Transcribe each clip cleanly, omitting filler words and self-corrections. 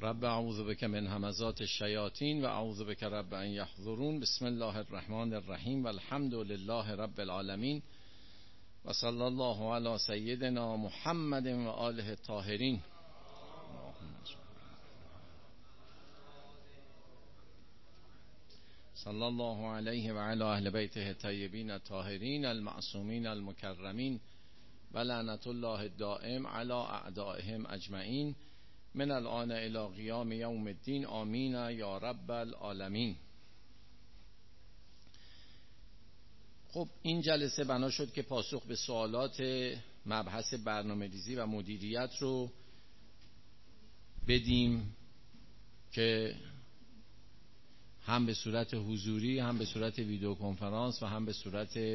رب اعوذ بک من همزات الشیاطین و اعوذ بک رب ان یحضرون. بسم الله الرحمن الرحیم و الحمد لله رب العالمین و صلی الله علی سیدنا محمد و آله الطاهرین. صلی الله علیه و علی اهل بیته الطیبین الطاهرین المعصومین المکرمین و لعنت الله الدائم علی اعدائهم اجمعین من الآن الی قیام یوم الدین. آمین یا رب العالمین. خب این جلسه بنا شد که پاسخ به سوالات مبحث برنامه‌ریزی و مدیریت رو بدیم که هم به صورت حضوری، هم به صورت ویدیو کنفرانس و هم به صورت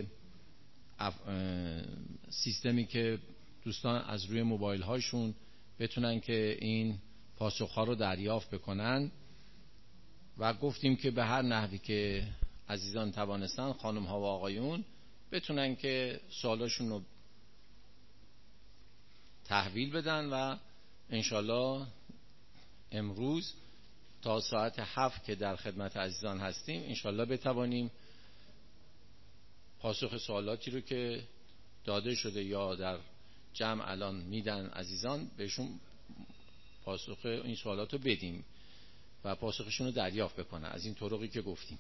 سیستمی که دوستان از روی موبایل هاشون بتونن که این پاسخ ها رو دریافت بکنن. و گفتیم که به هر نحوی که عزیزان توانستن، خانم ها و آقایون، بتونن که سوالاشون رو تحویل بدن و انشالله امروز تا ساعت 7 که در خدمت عزیزان هستیم انشالله بتوانیم پاسخ سوالاتی رو که داده شده یا در جمع الان میدن عزیزان بهشون پاسخ این سوالات رو بدیم و پاسخشون رو دریافت بکنن از این طرقی که گفتیم.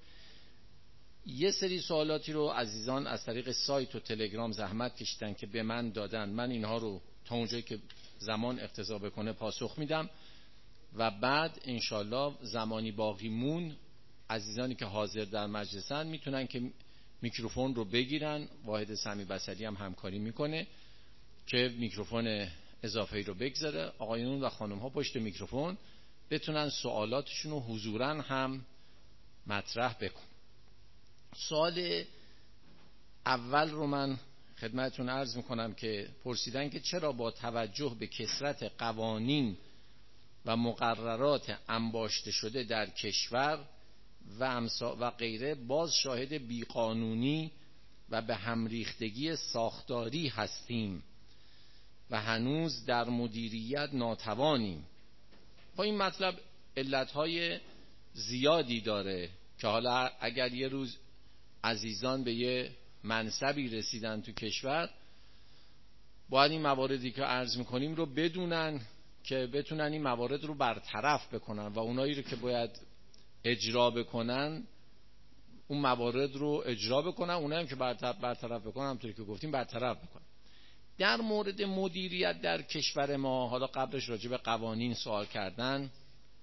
یه سری سوالاتی رو عزیزان از طریق سایت و تلگرام زحمت کشیدن که به من دادن. من اینها رو تا اونجایی که زمان اقتضا بکنه پاسخ میدم و بعد انشالله زمانی باقی مون عزیزانی که حاضر در مجلسن میتونن که میکروفون رو بگیرن. واحد سمی بصری هم همکاری میکنه که میکروفون اضافه‌ای رو بگذاره، آقایون و خانم ها پشت میکروفون بتونن سوالاتشون رو حضوراً هم مطرح بکن. سوال اول رو من خدمتتون عرض میکنم که پرسیدن که چرا با توجه به کثرت قوانین و مقررات انباشته شده در کشور و غیره باز شاهد بیقانونی و به همریختگی ساختاری هستیم و هنوز در مدیریت ناتوانیم. با این مطلب علتهای زیادی داره که حالا اگر یه روز عزیزان به یه منصبی رسیدن تو کشور باید این مواردی که عرض میکنیم رو بدونن که بتونن این موارد رو برطرف بکنن و اونایی رو که باید اجرا بکنن اون موارد رو اجرا بکنن، اونایی که برطرف بکنن همونطوری که گفتیم برطرف بکنن. در مورد مدیریت در کشور ما، حالا قبلش راجع به قوانین سوال کردن،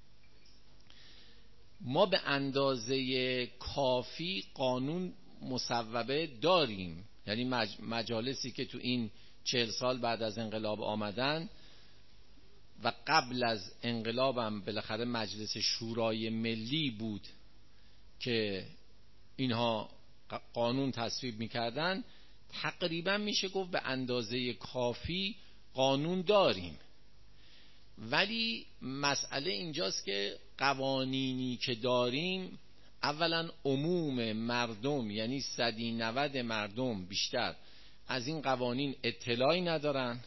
ما به اندازه کافی قانون مصوبه داریم. یعنی مجالسی که تو این 40 سال بعد از انقلاب آمدن و قبل از انقلابم بالاخره مجلس شورای ملی بود که اینها قانون تصویب میکردن، تقریبا میشه گفت به اندازه کافی قانون داریم. ولی مسئله اینجاست که قوانینی که داریم اولا عموم مردم، یعنی 190 مردم بیشتر از این قوانین اطلاعی ندارن.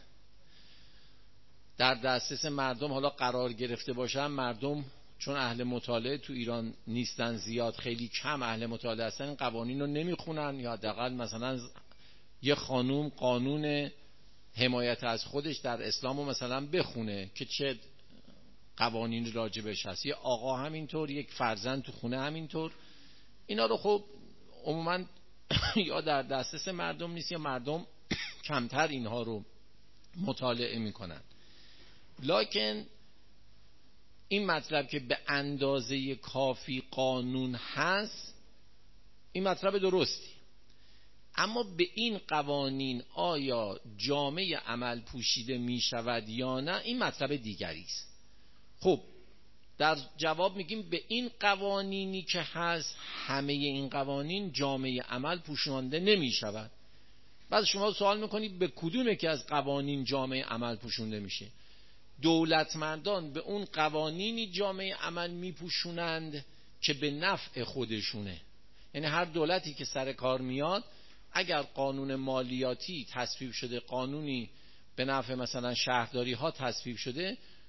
در دسترس مردم حالا قرار گرفته باشن، مردم چون اهل مطالعه تو ایران نیستن زیاد، خیلی کم اهل مطالعه هستن، این قوانین رو نمیخونن یا حداقل مثلا یه خانوم قانون حمایت از خودش در اسلام رو مثلا بخونه که چه قوانین راجبش هست، یه آقا همینطور، یک فرزند تو خونه همینطور. اینا رو خب عموما یا در دسترس مردم نیست یا مردم کمتر اینها رو مطالعه میکنن. لکن این مطلب که به اندازه کافی قانون هست این مطلب درستی، اما به این قوانین آیا جامه عمل پوشیده می شود یا نه این مطلب دیگری است. خب در جواب میگیم به این قوانینی که هست همه این قوانین جامه عمل پوشانده نمی شود. بعد شما سوال میکنید به کدوم یکی از قوانین جامه عمل پوشونده میشه؟ دولتمندان به اون قوانینی جامه عمل میپوشونند که به نفع خودشونه. یعنی هر دولتی که سر کار میاد اگر قانون مالیاتی تصویب شده، قانونی به نفع مثلا شهرداری ها تصویب شده،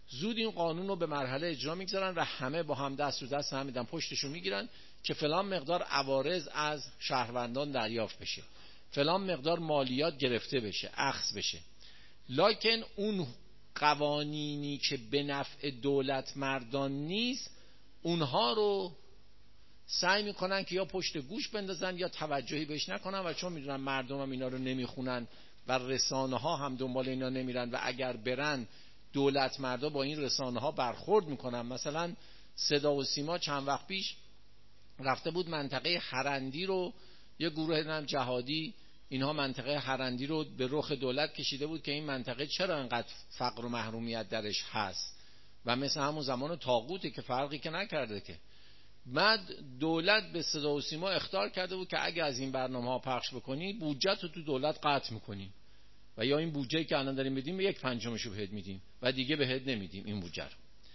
زود این قانون رو به مرحله اجرا میگذارن و همه با هم دست رو دست هم میدن، پشتشون میگیرن که فلان مقدار عوارض از شهروندان دریافت بشه، فلان مقدار مالیات گرفته بشه، اخذ بشه. لکن اون قوانینی که به نفع دولت مردان نیست، اونها رو سعی میکنن که یا پشت گوش بندازن یا توجهی بهش نکنن، و چون میدونن مردم هم اینا رو نمیخونن و رسانه ها هم دنبال اینا نمیرن و اگر برن دولت مردا با این رسانه ها برخورد میکنن. مثلا صدا و سیما چند وقت پیش رفته بود منطقه هرندی رو، یه گروه جهادی اینها منطقه هرندی رو به رخ دولت کشیده بود که این منطقه چرا انقدر فقر و محرومیت درش هست و مثل همون زمان طاغوته که فرقی که نکرده که. بعد دولت به صدا و سیما اخطار کرده بود که اگه از این برنامه ها پخش بکنی بودجه تو دولت قطع میکنی و یا این بودجه‌ای که الان داریم میدیم 1/5 رو بهت میدیم و دیگه بهت نمیدیم این بودجه رو.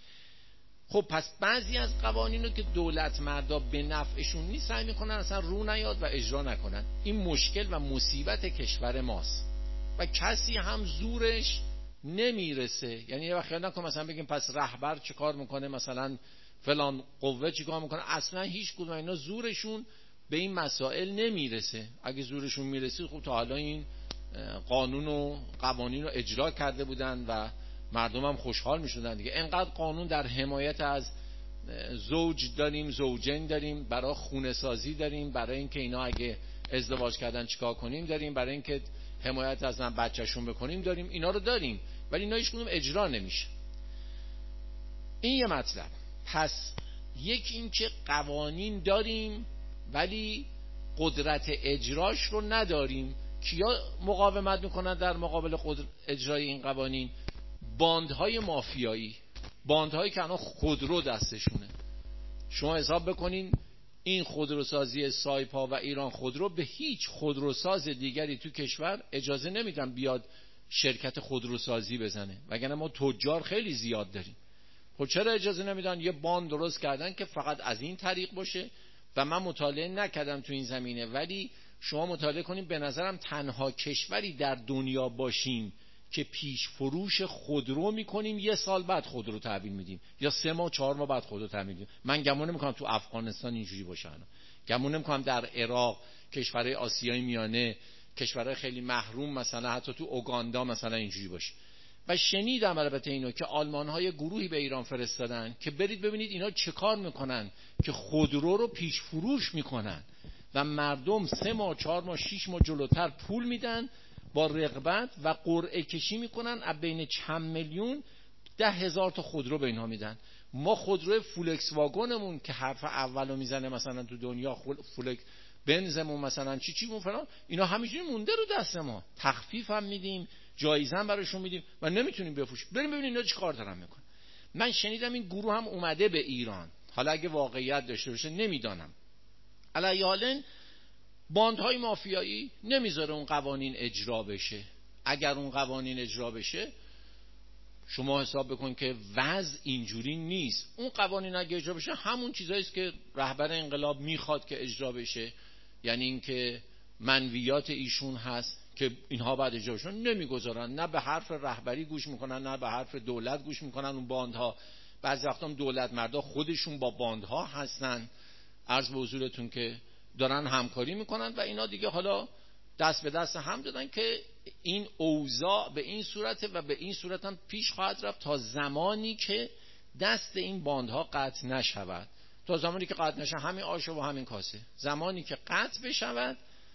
خب پس بعضی از قوانین رو که دولت مردا به نفعشون نیست سعی میکنن اصلا رو نیاد و اجرا نکنن. این مشکل و مصیبت کشور ماست و کسی هم زورش نمیرسه. یعنی یه وقت خیال نکن مثلا بگیم پس رهبر چه کار میکنه، مثلا فلان قوه چی کار میکنه، اصلا هیچ کدوم اینا زورشون به این مسائل نمیرسه. اگه زورشون میرسید خب تا حالا این قانون و قوانین رو اجرا کرده بودن و مردم هم خوشحال میشدن دیگه. انقدر قانون در حمایت از زوج داریم، زوجین داریم، برای خونه سازی داریم، برای اینکه اینا اگه ازدواج کردن چیکار کنیم داریم، برای اینکه حمایت از بچه‌شون بکنیم داریم، اینا رو داریم، ولی اینا هیچ کدوم اجرا نمیشه. این یه مطلب. پس یک این که قوانین داریم ولی قدرت اجراش رو نداریم. کیا مقاومت میکنن در مقابل اجرای این قوانین؟ باندهای مافیایی، باندهایی که الان خودرو دستشونه. شما حساب بکنین این خودروسازی سایپا و ایران خودرو به هیچ خودروساز دیگری تو کشور اجازه نمیدن بیاد شرکت خودروسازی بزنه، وگرنه ما تجار خیلی زیاد داریم. خب چرا اجازه نمیدن؟ یه باند درست کردن که فقط از این طریق باشه و من مطالعه نکردم تو این زمینه، ولی شما مطالعه کنین به نظرم تنها کشوری در دنیا باشیم که پیش فروش خودرو میکنیم، یه سال بعد خودرو تحویل میدیم یا 3 ماه 4 ماه بعد خودرو تحویل میدیم. من گمان نمیکنم تو افغانستان اینجوری باشه، گمان نمیکنم در عراق، کشورهای آسیای میانه، کشورهای خیلی محروم، مثلا حتی تو اوگاندا مثلا اینجوری باشه. و شنیدم البته اینو که آلمان‌ها گروهی به ایران فرستادن که برید ببینید اینا چه کار میکنن که خودرو رو پیش فروش میکنن و مردم 3 ماه 4 ماه 6 ماه جلوتر پول میدن با رغبت و قرعه کشی میکنن، از بین چند میلیون 10,000 تا خودرو به اینها میدن. ما خودرو فولکس واگنمون که حرف اولو میزنه مثلا تو دنیا، فولکس بنزمون مثلا چی فلان، اینا همینجوری مونده رو دست ما، تخفیف هم میدیم، جایزه هم براشون میدیم و نمیتونیم بفروشیم. بریم ببینیم اینا چیکار دارن میکنن. من شنیدم این گروه هم اومده به ایران، حالا اگه واقعیت داشته باشه نمیدانم. علی حالن باندهای مافیایی نمیذاره اون قوانین اجرا بشه. اگر اون قوانین اجرا بشه شما حساب بکن که وضع اینجوری نیست. اون قوانین اگه اجرا بشه همون چیزایی است که رهبر انقلاب میخواد که اجرا بشه، یعنی اینکه منویات ایشون هست که اینها بعد اجرا بشن نمیگذارن، نه به حرف رهبری گوش میکنن نه به حرف دولت گوش میکنن. اون باندها بعضی وقتا هم دولت مردا خودشون با باندها هستن، عرض به حضورتون که دارن همکاری میکنن و اینا دیگه حالا دست به دست هم دادن که این اوضاع به این صورته و به این صورت هم پیش خواهد رفت تا زمانی که دست این باندها قطع نشود. تا زمانی که قطع نشه همین آش و همین کاسه. زمانی که قطع بشود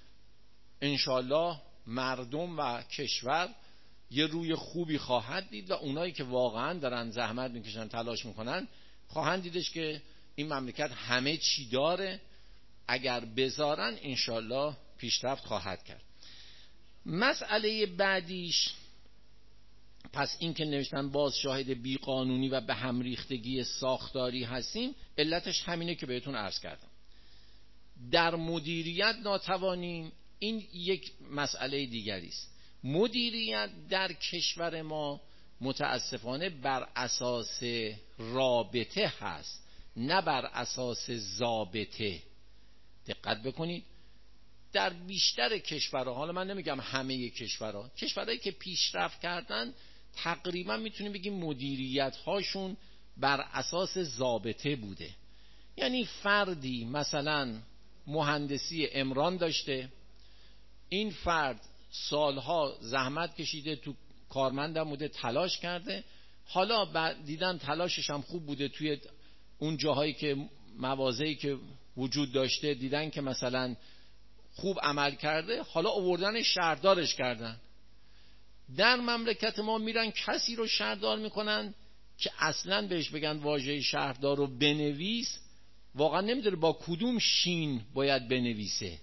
انشالله مردم و کشور یه روی خوبی خواهد دید و اونایی که واقعا دارن زحمت میکشن تلاش میکنن خواهند دیدش که این مملکت همه چی داره، اگر بذارن انشالله پیشرفت خواهد کرد. مسئله بعدیش پس این که نوشتن باز شاهد بیقانونی و به هم ریختگی ساختاری هستیم، علتش همینه که بهتون عرض کردم. در مدیریت ناتوانیم، این یک مسئله دیگری است. مدیریت در کشور ما متاسفانه بر اساس رابطه هست نه بر اساس ضابطه. دقت بکنید در بیشتر کشورها، حالا من نمیگم همه کشورها، کشورهایی که پیشرفت کردن تقریبا میتونیم بگیم مدیریت هاشون بر اساس ضابطه بوده. یعنی فردی مثلا مهندسی عمران داشته، این فرد سالها زحمت کشیده، تو کارمندم بوده، تلاش کرده، حالا بعد دیدن تلاشش هم خوب بوده، توی اون جاهایی که مواضعی که وجود داشته دیدن که مثلا خوب عمل کرده، حالا آوردن شهردارش کردن. در مملکت ما میرن کسی رو شهردار میکنن که اصلا بهش بگن واژه شهردار رو بنویس، واقعا نمیدونه با کدوم شین باید بنویسه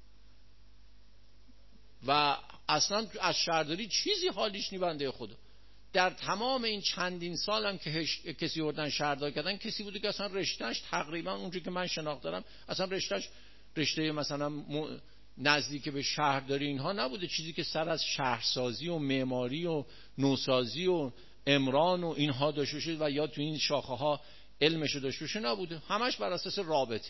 و اصلا از شهرداری چیزی حالیش نی. بنده خدا در تمام این چندین سالم که کسی آوردن شهردار کردن، کسی بوده که اصلا رشتهش تقریبا اونجوری که من شناخت دارم اصلا رشتهش رشته مثلا نزدیک به شهرداری اینها نبوده، چیزی که سر از شهرسازی و معماری و نوسازی و عمران و اینها داشته باشه و یا تو این شاخه ها علمشو داشته باشه نبوده، همش بر اساس رابطه.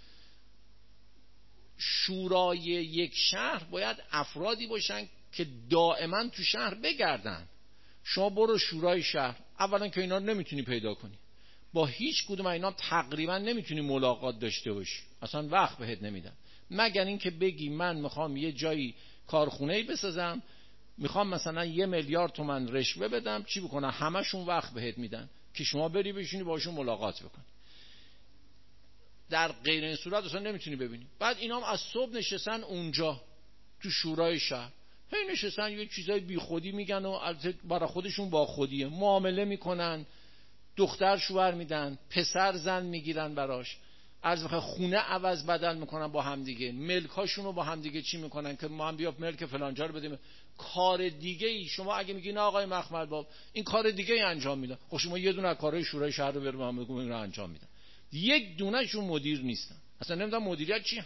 شورای یک شهر باید افرادی باشن که دائما تو شهر بگردن. شما برو شورای شهر، اولا که اینا رو نمیتونی پیدا کنی، با هیچ کدوم اینا تقریبا نمیتونی ملاقات داشته باشی، اصلا وقت بهت نمیدن، مگر این که بگی من میخوام یه جایی کارخونه‌ای بسازم، میخوام مثلا 1 میلیارد تومان رشوه بدم، چی بکنن؟ همشون وقت بهت میدن که شما بری بشینی باشون ملاقات بکنی. در غیر این صورت اصلا نمیتونی ببینی. بعد اینا هم از صبح نشستن اونجا تو شورای شهر، هی نشستن یه چیزای بی خودی میگن و البته برای خودشون با خودیه، معامله میکنن، دختر شوهر میدن، پسر زن میگیرن براش، از بخواه خونه عوض بدل میکنن با هم دیگه، ملکاشون رو با هم دیگه چی میکنن که ما هم بیا ملک فلانجا رو بدیم. کار دیگه ای شما اگه میگین آقای مخمل باب این کار دیگه ای انجام میدن، خب شما یه دونه از کارهای شورای شهر رو بریم هم بگم این رو انجام میدن، یک دونه شون مدیر نیستن، اصلا نمیدونم مدیریت چی،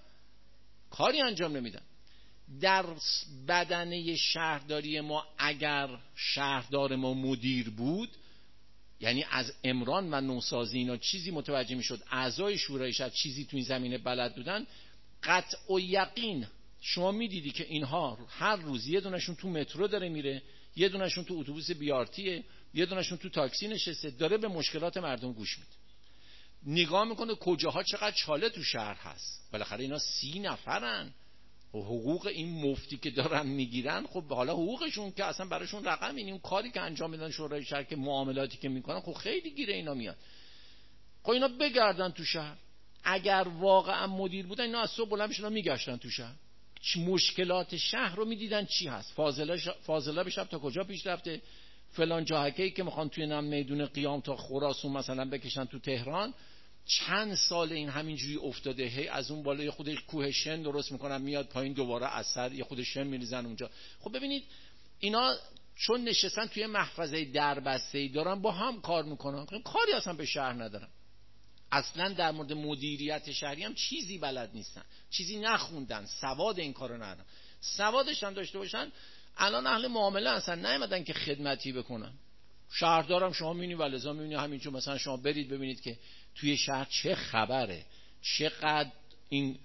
کاری انجام نمیدن. در بدنه شهرداری ما اگر شهردار ما مدیر بود، یعنی از عمران و نوسازی اینا چیزی متوجه میشد، اعضای شورای شهر چیزی تو این زمینه بلد بودن، قطع و یقین شما میدیدی که اینها هر روز یه دونشون تو مترو داره میره، یه دونشون تو اتوبوس بیارتیه، یه دونشون تو تاکسی نشسته، داره به مشکلات مردم گوش میده، نگاه میکنه کجاها چقدر چاله تو شهر هست. بالاخره اینا 30 نفرن و حقوق این مفتی که دارن میگیرن، خب حالا حقوقشون که اصلا براشون رقم، این اون کاری که انجام میدن شورای شهر که معاملاتی که میکنن خب خیلی گیره اینا میاد. خب اینا بگردن تو شهر، اگر واقعا مدیر بودن اینا از صبح بلند میشدن میگشتن تو شهر، مشکلات شهر رو میدیدن چی هست، فاضله به شب تا کجا پیش رفته، فلان جاهکه‌ای که میخوان توی نام میدون قیام تا خراسان مثلا بکشن تو تهران، چند سال این همینجوری افتاده، هی از اون بالای خودش کوه شن درست میکنن میاد پایین، دوباره از سر یه خود شن میریزن اونجا. خب ببینید اینا چون نشستن توی محفظه دربسته‌ای دارن با هم کار میکنن، کاری اصلا به شهر ندارن، اصلا در مورد مدیریت شهری هم چیزی بلد نیستن، چیزی نخوندن، سواد این کارو ندارن. سوادش هم داشته باشن الان اهل معامله اصلا نیومدن که خدمتی بکنن. شهردارم شما میبینید ولذا میبینید همینجور مثلا شما برید ببینید که توی شهر چه خبره، چقدر این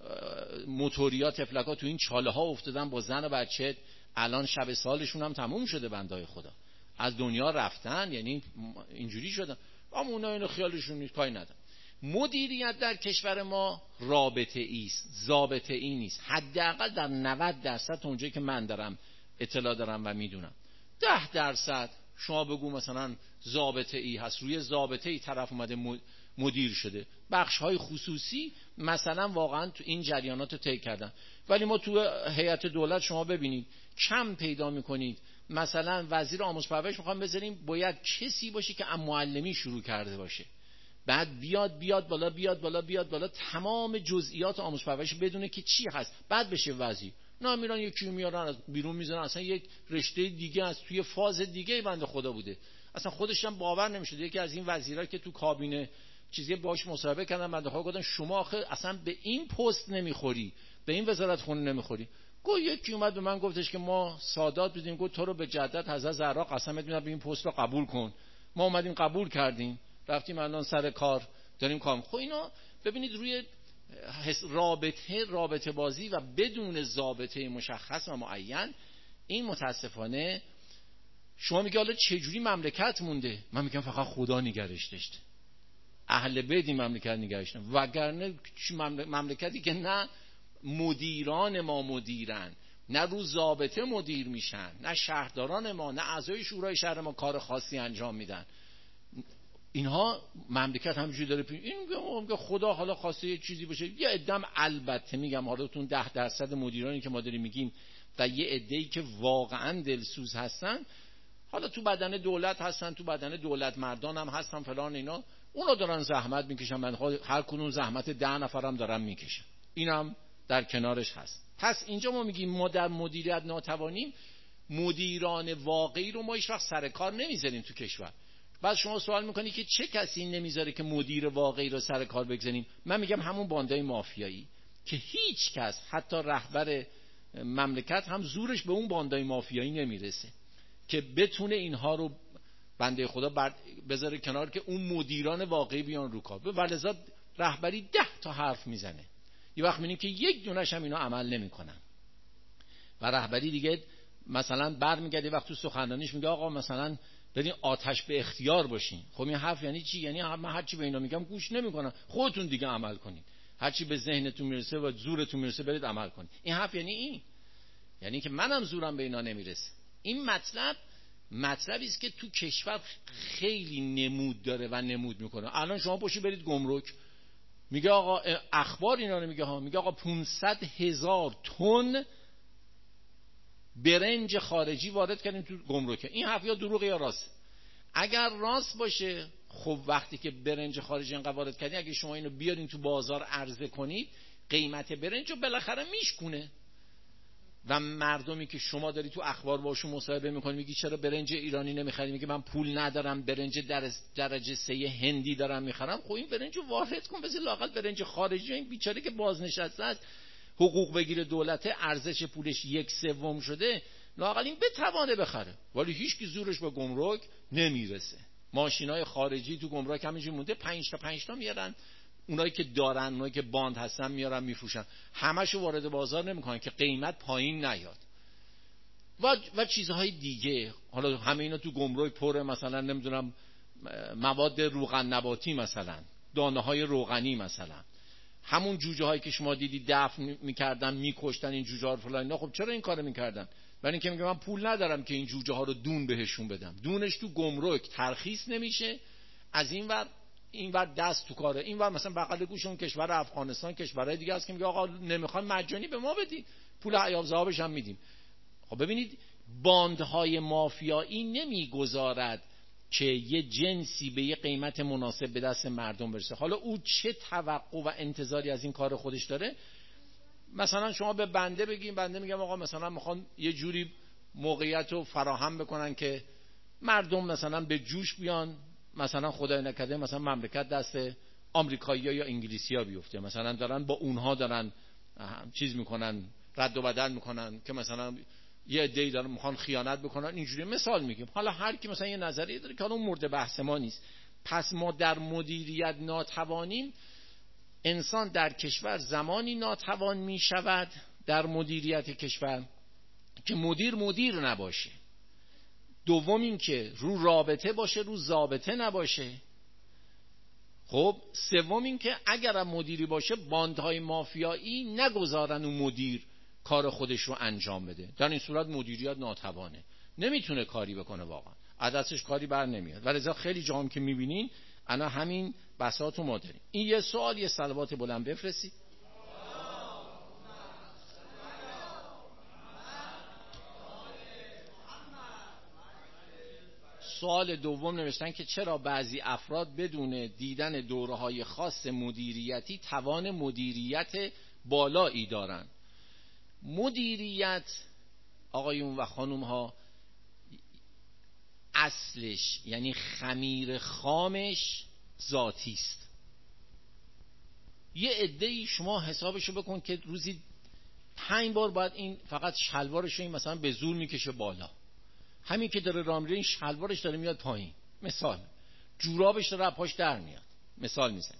موتوریات تفلکا تو این چاله ها افتادن با زن و بچه، الان شب سالشون هم تموم شده، بندای خدا از دنیا رفتن، یعنی اینجوری شدن، اما اونا اینو خیالشون نیست، کاری ندارن. مدیریت در کشور ما رابطه ایست، ضابطه ای نیست، حداقل در 90% اونجایی که من دارم اطلاع دارم و میدونم. 10% شما بگو مثلا ضابطه ای هست، روی ضابطه ای طرف اومده مدیر شده، بخش های خصوصی مثلا واقعا تو این جریانات رو طی کردن، ولی ما تو هیئت دولت شما ببینید کم پیدا میکنید. مثلا وزیر آموزش پرورش میخوام بذاریم، باید کسی باشه که معلمی شروع کرده باشه، بعد بیاد بالا تمام جزئیات آموزش پرورش بدونه که چی هست، بعد بشه وزیر. نه میرن یکی میارن از بیرون میذارن، اصلا یک رشته دیگه از توی فاز دیگه بنده خدا بوده، اصلا خودش هم باور نمیشد. یکی از این وزیرا که تو کابینه چیزی باش مصاحبه کردن، بنده خدا گفتن شما آخه اصلا به این پست نمیخوری، به این وزارت خونه نمیخوری. یکی اومد به من گفتش که ما سادات بودیم، گفت تو رو به جدت حضرت زهرا قسمت میدم به این پست رو قبول کن. ما اومدیم قبول کردیم، رفتیم الان سر کار داریم کار. خب اینا ببینید روی رابطه بازی و بدون ضابطه مشخص و معین، این متاسفانه شما میگه حالا چجوری مملکت مونده؟ من میگم فقط خدا نگرش داشته، اهل بیت این مملکت نگرش داشتن، وگرنه مملکتی که نه مدیران ما مدیرن، نه رو ضابطه مدیر میشن، نه شهرداران ما، نه اعضای شورای شهر ما کار خاصی انجام میدن، اینها مملکت همینجوری داره این میگه خدا حالا خواسته یه چیزی باشه. یه عدم البته میگم حالا تون 10% مدیرانی که ما داریم میگیم و یه عده‌ای که واقعا دلسوز هستن، حالا تو بدن دولت هستن، تو بدن دولت مردان هم هستن فلان اینا، اونا دارن زحمت میکشن، من هر کدوم زحمت 10 نفرم دارن میکشن، اینم در کنارش هست. پس اینجا ما میگیم ما در مدیریت ناتوانیم، مدیران واقعی رو ما هیچ وقت سر کار نمیذاریم تو کشور. بعد شما سوال میکنی که چه کسی نمیذاره که مدیر واقعی رو سر کار بگذاریم؟ من میگم همون باندای مافیایی که هیچ کس حتی رهبر مملکت هم زورش به اون باندای مافیایی نمیرسه که بتونه اینها رو بنده خدا بذاره کنار که اون مدیران واقعی بیان رو کار. ولذا رهبری 10 تا حرف میزنه، یه وقت میبینیم که یک دونش هم اینا عمل نمیکنن و رهبری دیگه مثلا برمیگرده وقت تو سخنرانیش میگه آقا مثلا برین آتش به اختیار باشین. خب این حرف یعنی چی؟ یعنی من هر چی به اینا میگم گوش نمیکنن، خودتون دیگه عمل کنید، هر چی به ذهنتون میرسه و زورتون میرسه برید عمل کنید. این حرف یعنی این، یعنی که منم زورم به اینا نمیرسه. این مطلبی است که تو کشور خیلی نمود داره و نمود میکنه. الان شما پاشید برید گمرک، میگه آقا اخبار اینا رو میگه ها، میگه آقا 500,000 تن برنج خارجی وارد کردیم تو گمرک. این حرف یا دروغ یا راست؟ اگر راست باشه خب وقتی که برنج خارجی انقدر وارد کردین، اگه شما اینو بیارین تو بازار عرضه کنید، قیمت برنج رو بالاخره میشکونه و مردمی که شما داری تو اخبار باشون مصاحبه میکنی میگی چرا برنج ایرانی نمیخری، میگه من پول ندارم برنج درجه 3 هندی دارم میخرم. خب این برنج رو وارد کن، بذار لااقل برنج خارجی. این بیچاره که بازنشسته است حقوق بگیره دولت، ارزش پولش 1/3 شده، لااقل این بتوانه بخره. ولی هیچ کی زورش به گمرک نمیرسه. ماشینای خارجی تو گمرک همینجوری مونده، 5 تا میارن، اونایی که دارن، اونایی که باند هستن میارن میفروشن، همشو وارد بازار نمیکنن که قیمت پایین نیاد و چیزهای دیگه. حالا همه اینا تو گمرک پره، مثلا نمیدونم مواد روغن نباتی، مثلا دانه های روغنی، مثلا همون جوجه هایی که شما دیدی دفن میکردن میکشتن این جوجه ها رو فلان اینا. خب چرا این کارو میکردن؟ برای اینکه میگه من پول ندارم که این جوجه ها رو دون بهشون بدم. دونش تو گمرک ترخیص نمیشه، از این ور دست تو کاره، این ور مثلا بغل گوشمون کشور افغانستان، کشورهای دیگه هست که میگه آقا نمیخوان مجانی به ما بدید، پول عیاب ذهابش هم میدیم. خب ببینید باندهای مافیایی نمیگذارد که یه جنسی به یه قیمت مناسب به دست مردم برسه. حالا او چه توقع و انتظاری از این کار خودش داره؟ مثلا شما به بنده بگیم، بنده میگم آقا مثلا میخوان یه جوری موقعیت رو فراهم بکنن که مردم مثلا به جوش بیان، مثلا خدای نکرده مثلا مملکت دست آمریکایی‌ها یا انگلیسی‌ها بیفته، مثلا دارن با اونها دارن چیز میکنن، رد و بدل میکنن که مثلا یه عده‌ای دارن میخوان خیانت بکنن، اینجوری مثال میگیم. حالا هر کی مثلا یه نظریه داره که اون مورد بحث ما نیست. پس ما در مدیریت ناتوانیم. انسان در کشور زمانی ناتوان میشود در مدیریت کشور که مدیر نباشه. دوم این که رو رابطه باشه، رو ضابطه نباشه. خب سوم این که اگر مدیری باشه باندهای مافیایی نگذارن اون مدیر کار خودش رو انجام بده. در این صورت مدیریت ناتوانه، نمیتونه کاری بکنه، واقعا از دستش کاری بر نمیاد. ولذا خیلی جاهم که میبینین انا همین بساطو ما داریم. این یه سوال، یه صلوات بلند بفرستید. سوال دوم نوشتن که چرا بعضی افراد بدون دیدن دوره‌های خاص مدیریتی توان مدیریت بالایی دارن؟ مدیریت آقایون و خانوم ها اصلش یعنی خمیر خامش ذاتی است. یه عده‌ای شما حسابشو بکن که روزی 5 بار باید این فقط شلوارشو این مثلا به زور میکشه بالا، همین که داره راه میره این شلوارش داره میاد پایین، مثال جورابش داره پاش در میاد، مثال میزنم.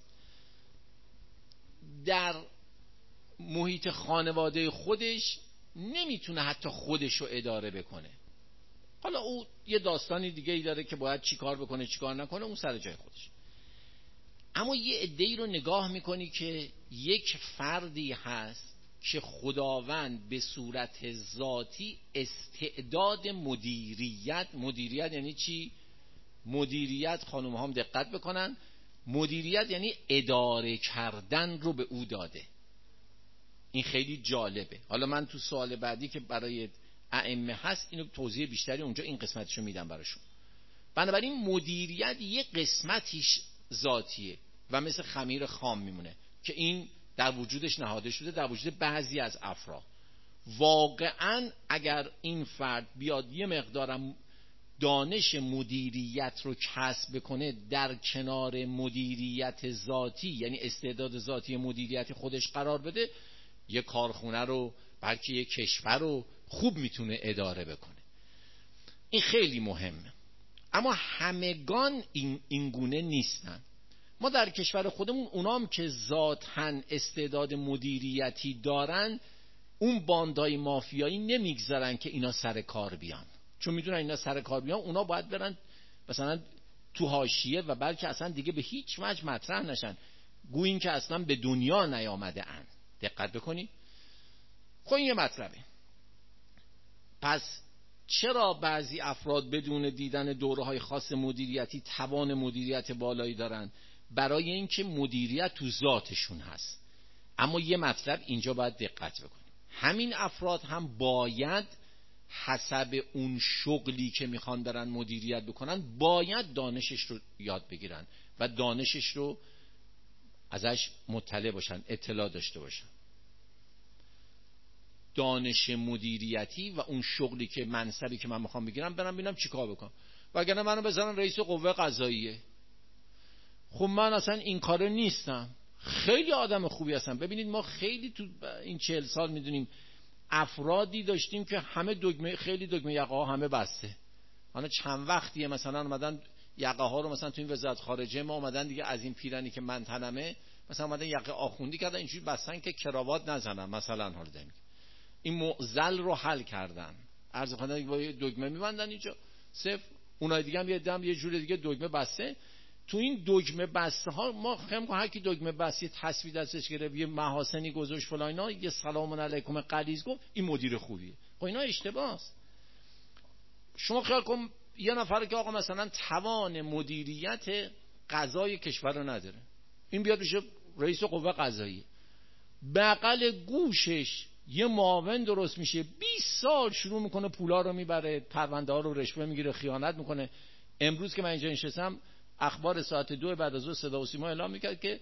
در محیط خانواده خودش نمیتونه حتی خودشو اداره بکنه. حالا او یه داستانی دیگه ای داره که باید چیکار بکنه چیکار نکنه، اون سر جای خودش. اما یه عده‌ای رو نگاه میکنی که یک فردی هست که خداوند به صورت ذاتی استعداد مدیریت یعنی چی؟ مدیریت، خانم هم دقت بکنن، مدیریت یعنی اداره کردن رو به او داده. این خیلی جالبه. حالا من تو سوال بعدی که برای ائمه هست اینو توضیح بیشتری اونجا این قسمتشو میدم براشون. بنابراین مدیریت یه قسمتیش ذاتیه و مثل خمیر خام میمونه که این در وجودش نهاده شده در وجود بعضی از افراد. واقعا اگر این فرد بیاد یه مقدارم دانش مدیریت رو کسب بکنه در کنار مدیریت ذاتی، یعنی استعداد ذاتی مدیریت خودش قرار بده، یه کارخونه رو بلکه یه کشور رو خوب میتونه اداره بکنه. این خیلی مهمه. اما همگان این گونه نیستن. ما در کشور خودمون اونام که ذاتاً استعداد مدیریتی دارن، اون باندای مافیایی نمیگذارن که اینا سر کار بیان، چون میدونن اینا سر کار بیان اونا باید برن مثلا تو حاشیه و بلکه اصلا دیگه به هیچ وجه مطرح نشن، گویین که اصلا به دنیا نیامده ان. دقت بکنید. خب این یه مطلبه. پس چرا بعضی افراد بدون دیدن دوره‌های خاص مدیریتی توان مدیریت بالایی دارن؟ برای اینکه مدیریت تو ذاتشون هست. اما یه مطلب اینجا باید دقت بکنیم، همین افراد هم باید حسب اون شغلی که میخوان برن مدیریت بکنن باید دانشش رو یاد بگیرن و دانشش رو ازش مطلع باشن، اطلاع داشته باشن. دانش مدیریتی و اون شغلی که منصبی که من میخوام بگیرم برم ببینم چیکار بکنم. وگرنه منو بزنن رئیس قوه قضاییه، خب من اصلا این کاره نیستم. خیلی آدم خوبی هستم. ببینید ما خیلی تو این 40 سال میدونیم افرادی داشتیم که همه دگمه، خیلی دگمه یقه ها همه بسته. حالا چند وقتیه مثلا اومدن یقه ها رو مثلا تو این وزارت خارجه ما اومدن دیگه از این پیرنی که من تنمه مثلا اومدن یقه آخوندی کردن اینجوری بستن که کراوات نزنن مثلا. حالا داریم این معضل رو حل کردن. عرض خواندن با دگمه میبندن اینجا صفر. اونای دیگه هم یه جور دیگه دگمه بسته. تو این دگمه بسته ها ما خیلی هر کی دگمه بسته تصویر دستش گرفت یه محاسنی گذاشت فلان اینا یه سلام علیکم غلیظ گفت این مدیر خوبیه. خب اینا اشتباهه. شما خیال کن یه نفر که آقا مثلا توان مدیریت قضای کشور رو نداره، این بیاد بشه رئیس قوه قضاییه، بغل گوشش یه معاون درست میشه 20 سال شروع میکنه پولا رو میبره، پرونده ها رو رشوه میگیره، خیانت میکنه. امروز که من اینجا نشستم اخبار ساعت 2 بعد از ظهر صدا و سیما اعلام میکرد که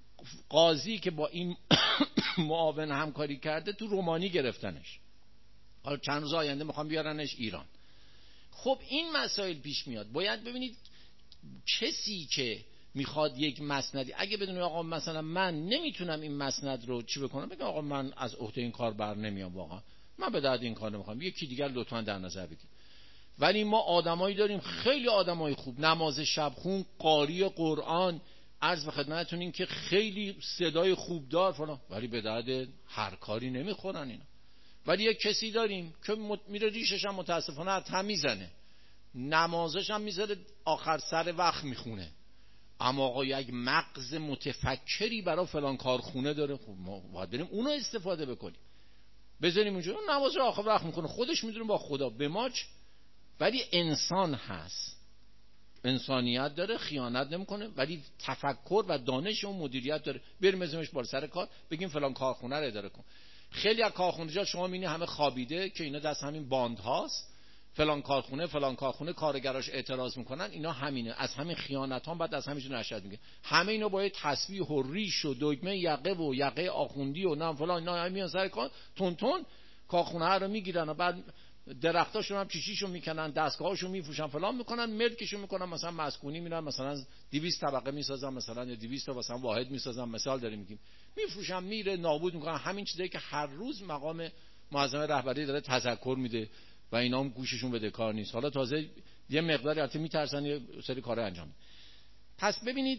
قاضی که با این معاون همکاری کرده تو رومانی گرفتنش، حالا چند روز آینده میخوام بیارنش ایران. خب این مسائل پیش میاد. باید ببینید کسی که میخواد یک مسندی، اگه بدونه آقا مثلا من نمیتونم این مسند رو چی بکنم، بگم آقا من از عهده این کار بر نمیام، واقعا من به درد این کار نمیخوام، یکی دیگر لطفا در نظر بگیر. ولی ما آدمایی داریم خیلی آدمای خوب، نماز شب خون، قاری قرآن، عرض به خدمتتون این که خیلی صدای خوب دار فلان، ولی به درد هر کاری نمیخورن اینا. ولی یک کسی داریم که میره ریشش هم متاسفانه از هم میزنه، نمازش هم میذاره آخر سر وقت میخونه، اما آقا یک مغز متفکری برای فلان کارخونه داره. خب ما باید بریم اونو استفاده بکنیم، بذاریم اونجا اون نماز رو آخر وقت میکنه، خودش میدونه با خدا به ماچ. ولی انسان هست، انسانیت داره، خیانت نمیکنه، ولی تفکر و دانش و مدیریت داره. بریم بزنیمش بالا سر کار، بگیم فلان کارخونه رو اداره کن. خیلی از کارخونه‌ها شما می‌بینید همه خوابیده که اینا دست همین باند هاست، فلان کارخونه کارگراش اعتراض میکنن، اینا همینه، از همین خیانت ها بعد از همینجور نشد میگه. همه اینا با تسبیح و ریش و دگمه یقه و یقه آخوندی و نه فلان اینا میان سر کار تون تون کارخونه ها رو میگیرن و بعد درختاشون هم چیشیشو میکنن، دستگاهاشو میفروشن، فلان میکنن، ملکشو میکنن، مثلا مسکونی میرن مثلا 200 طبقه میسازن، مثلا یا 200 تا مثلا واحد میسازن، مثال داریم میگیم، میفروشن، میره نابود میکنن. همین چیزایی که هر روز مقام معظم رهبری داره تذکر میده و اینا هم گوششون بده کار نیست. حالا تازه یه مقداری البته میترسن یه سری کارا انجام بدن. پس ببینید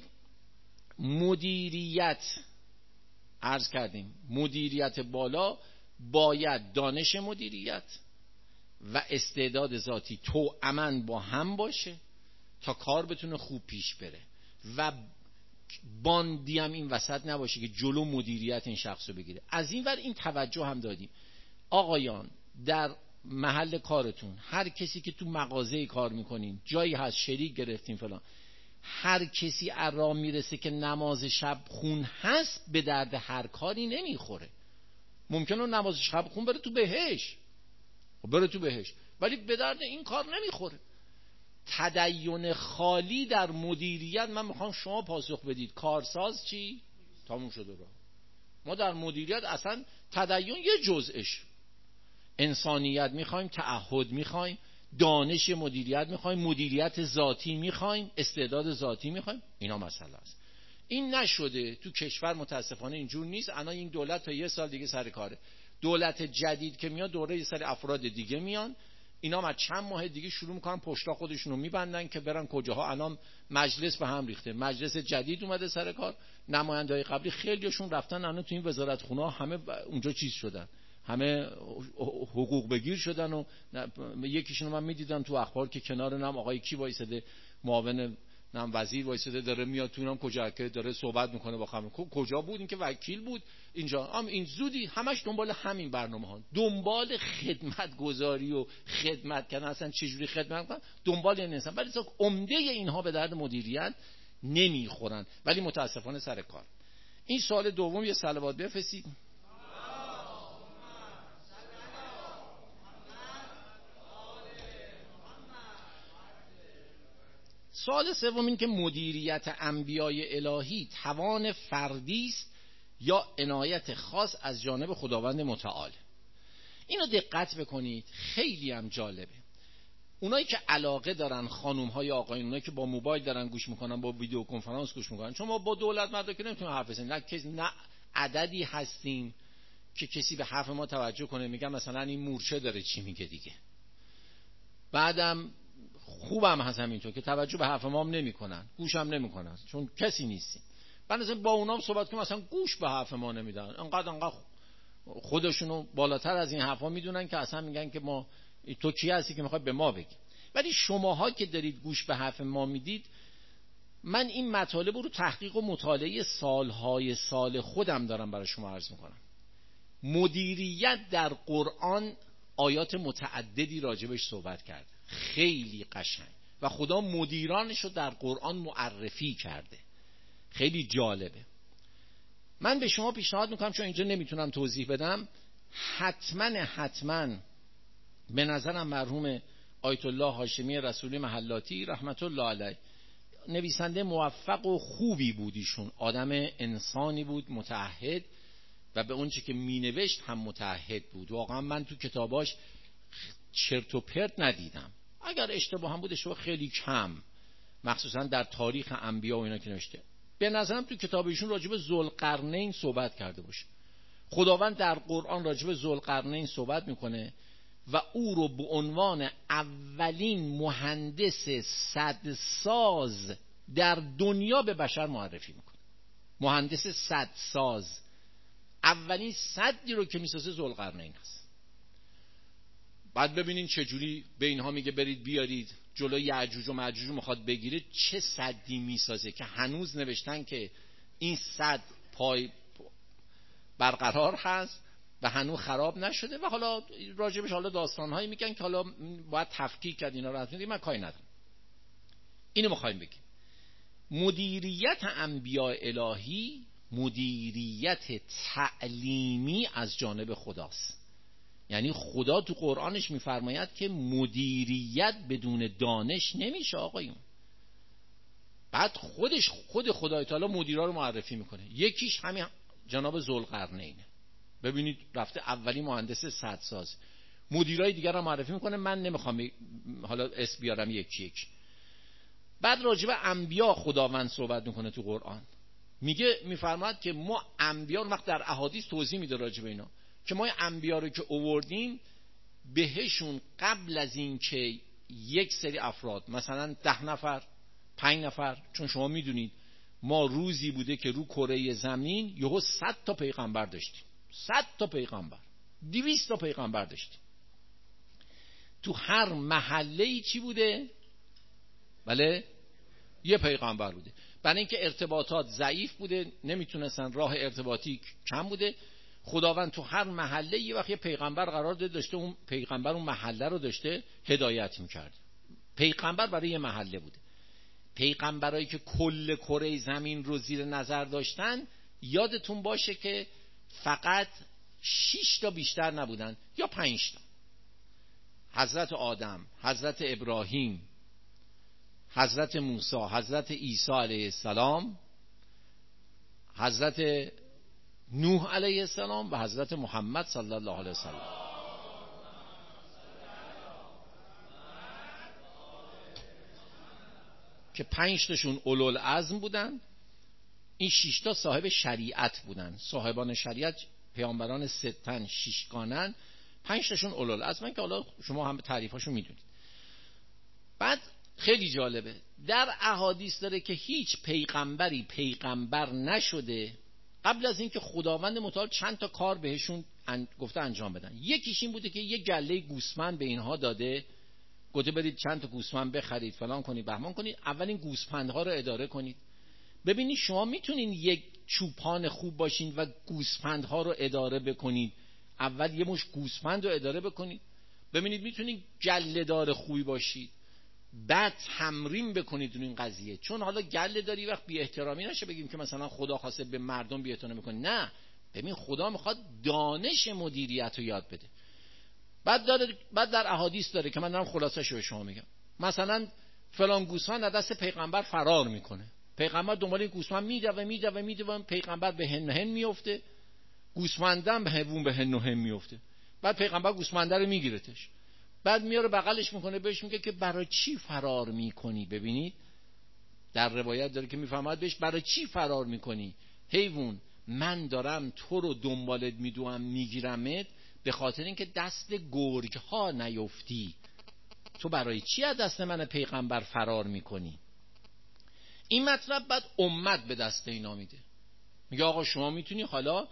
مدیریت، عرض کردیم مدیریت بالا باید دانش مدیریت و استعداد ذاتی توأماً با هم باشه تا کار بتونه خوب پیش بره و باندی هم این وسط نباشه که جلو مدیریت این شخص رو بگیره. از این ور این توجه هم دادیم آقایان در محل کارتون، هر کسی که تو مغازه کار میکنین، جایی هست شریک گرفتین فلان، هر کسی ارا میرسه که نماز شب خون هست به درد هر کاری نمیخوره. ممکنه نماز شب خون بره تو بهش ولی به درد این کار نمیخوره. تدین خالی در مدیریت، من میخوام شما پاسخ بدید، کارساز چی؟ تموم شده رو. ما در مدیریت اصلا تدین یه جزءش، انسانیت میخوایم، تعهد میخوایم، دانش مدیریت میخوایم، مدیریت ذاتی میخوایم، استعداد ذاتی میخوایم. اینا مسئله است. این نشده تو کشور، متاسفانه اینجور نیست. الان این دولت تا یه سال دیگه سر کاره. دولت جدید که میاد دوره یه سری افراد دیگه میان، اینا ما چند ماه دیگه شروع میکنن پشتا خودشونو میبندن که برن کجاها. الان مجلس به هم ریخته، مجلس جدید اومده سر کار، نماینده‌های قبلی خیلیشون رفتن الان تو این وزارت خونه همه اونجا چیز شدن، همه حقوق بگیر شدن. و یکیشون من میدیدم تو اخبار که کنار نم آقای کی وایساده، معاون نم وزیر وایساده، داره میاد تو نم کجا که داره صحبت میکنه با خانم. کجا بود این که وکیل بود اینجا؟ این زودی همش دنبال همین برنامه ها، دنبال خدمت گذاری و خدمت کردن، اصلا چجوری خدمت کنن دنبال این نیستن. ولی عمده اینها به درد مدیریت نمیخورن، ولی متاسفانه سر کار. این سوال دوم، یه صلوات بفرستید. سوال سوم این که مدیریت انبیای الهی توان فردی است یا عنایت خاص از جانب خداوند متعال. اینو دقت بکنید، خیلی هم جالبه. اونایی که علاقه دارن، خانم های آقایون، اونایی که با موبایل دارن گوش میکنن، با ویدیو کنفرانس گوش میکنن، چون ما با دولت مردا که نمیتونیم حرف بزنیم، نه عددی هستیم که کسی به حرف ما توجه کنه. میگم مثلا این مورچه داره چی میگه دیگه، بعدم خوبم هست همینطور که توجه به حرف ما هم نمیکنن، گوش هم نمیکنن، چون کسی نیستیم. بعد با اونام صحبت کنیم اصلا گوش به حرف ما نمیدن، انقدر خودشونو بالاتر از این حرفا میدونن که اصلا میگن که ما تو کی هستی که میخوای به ما بگی. ولی شماها که دارید گوش به حرف ما میدید، من این مطالب رو تحقیق و مطالعه سالهای سال خودم دارم برای شما عرض میکنم. مدیریت در قرآن آیات متعددی راجبش صحبت کرد، خیلی قشنگ، و خدا مدیرانش رو در قرآن معرفی کرده، خیلی جالبه. من به شما پیشنهاد میکنم، چون اینجا نمیتونم توضیح بدم، حتما به نظرم مرحوم آیت الله هاشمی رسولی محلاتی رحمت الله علیه نویسنده موفق و خوبی بود. ایشون آدم انسانی بود، متعهد، و به اون چه که مینوشت هم متعهد بود. واقعا من تو کتاباش چرت و پرت ندیدم، اگر اشتباه هم بود اشتباه خیلی کم، مخصوصا در تاریخ انبیا و اینا که نوشته. به نظرم تو کتاب ایشون راجع به ذوالقرنین صحبت کرده باشه. خداوند در قرآن راجع به ذوالقرنین صحبت میکنه و او رو به عنوان اولین مهندس سدساز در دنیا به بشر معرفی میکنه. مهندس سدساز، اولین سدی رو که میسازه ذوالقرنین هست. بعد ببینین چجوری به اینها میگه برید بیارید جلوی یأجوج و مأجوج میخواد بگیره، چه سدی میسازه که هنوز نوشتن که این سد پای برقرار هست و هنوز خراب نشده. و حالا راجبش حالا داستانهایی میگن که حالا باید تفکیک کرد اینا رو، من کاری ندارم. اینو میخوایم بگیم، مدیریت انبیاء الهی مدیریت تعلیمی از جانب خداست. یعنی خدا تو قرآنش میفرماید که مدیریت بدون دانش نمیشه آقایون. بعد خود خدای تعالی مدیرا رو معرفی میکنه، یکیش همین جناب ذوالقرنینه. ببینید رفته اولی مهندس سدساز، مدیرای دیگر رو معرفی میکنه. من نمیخوام حالا اسم بیارم یکی یکی. بعد راجع به انبیا خداوند صحبت میکنه تو قرآن، میفرماید که ما انبیا رو، وقت در احادیث توضیح میده راجع به اینا، که ما انبیا رو که آوردیم بهشون قبل از این که یک سری افراد مثلا 10 نفر 5 نفر، چون شما میدونید ما روزی بوده که رو کره زمین یهو 100 تا پیغمبر داشتیم، 100 تا پیغمبر، 200 تا پیغمبر داشتیم. تو هر محله چی بوده؟ بله، یه پیغمبر بوده. برای اینکه ارتباطات ضعیف بوده، نمیتونستن، راه ارتباطی کم بوده، خداوند تو هر محله یه وقت یه پیغمبر قرار داشته، اون پیغمبر اون محله رو داشته هدایت میکرد. پیغمبر برای یه محله بوده. پیغمبرایی که کل کره زمین رو زیر نظر داشتن، یادتون باشه که فقط 6 تا بیشتر نبودن یا 5 تا. حضرت آدم، حضرت ابراهیم، حضرت موسی، حضرت عیسی علیه السلام، حضرت نوح علیه السلام و حضرت محمد صلی الله علیه وسلم. که 5 تاشون اولوالعزم بودن. این 6 تا صاحب شریعت بودن، صاحبان شریعت، پیامبران ستن، شیشگانن. 5 تاشون اولوالعزم که حالا شما هم تعریفاشو میدونید. بعد خیلی جالبه، در احادیث داره که هیچ پیغمبری پیغمبر نشده قبل از اینکه خداوند متعال چند تا کار بهشون گفته انجام بدن. یکیش این بوده که یه گله گوسفند به اینها داده، گفته برید چند تا گوسفند بخرید، فلان کنید، بهمان کنید، اول این گوسفندها رو اداره کنید. ببینید شما میتونین یک چوپان خوب باشین و گوسفندها رو اداره بکنید. اول یه مش گوسفند رو اداره بکنید. ببینید میتونید گله دار خوبی باشید، بعد تمرین بکنید این قضیه. چون حالا گله داری وقت بی احترامی نشه بگیم که مثلا خدا خواسته به مردم بی احترامی کنه. نه، ببین خدا میخواد دانش مدیریت رو یاد بده. بعد در احادیث داره که من دارم خلاصش رو به شما میگم. مثلا فلان گوسفند از دست پیغمبر فرار میکنه، پیغمبر دنبال این گوسفند میدوه، پیغمبر به هن میفته، گوسفندم به هن میفته. بعد پیغمبر گوسفنده رو میگیرتش، بعد میاره بغلش میکنه، بهش میگه که برای چی فرار میکنی؟ ببینید در روایت داره که میفهمد بهش برای چی فرار میکنی حیوان، من دارم تو رو دنبالت میدوام میگیرمت به خاطر اینکه دست گرگ ها نیفتی. تو برای چی از دست من پیغمبر فرار میکنی؟ این مطلب بعد امت به دست اینا میده، میگه آقا شما میتونی حالا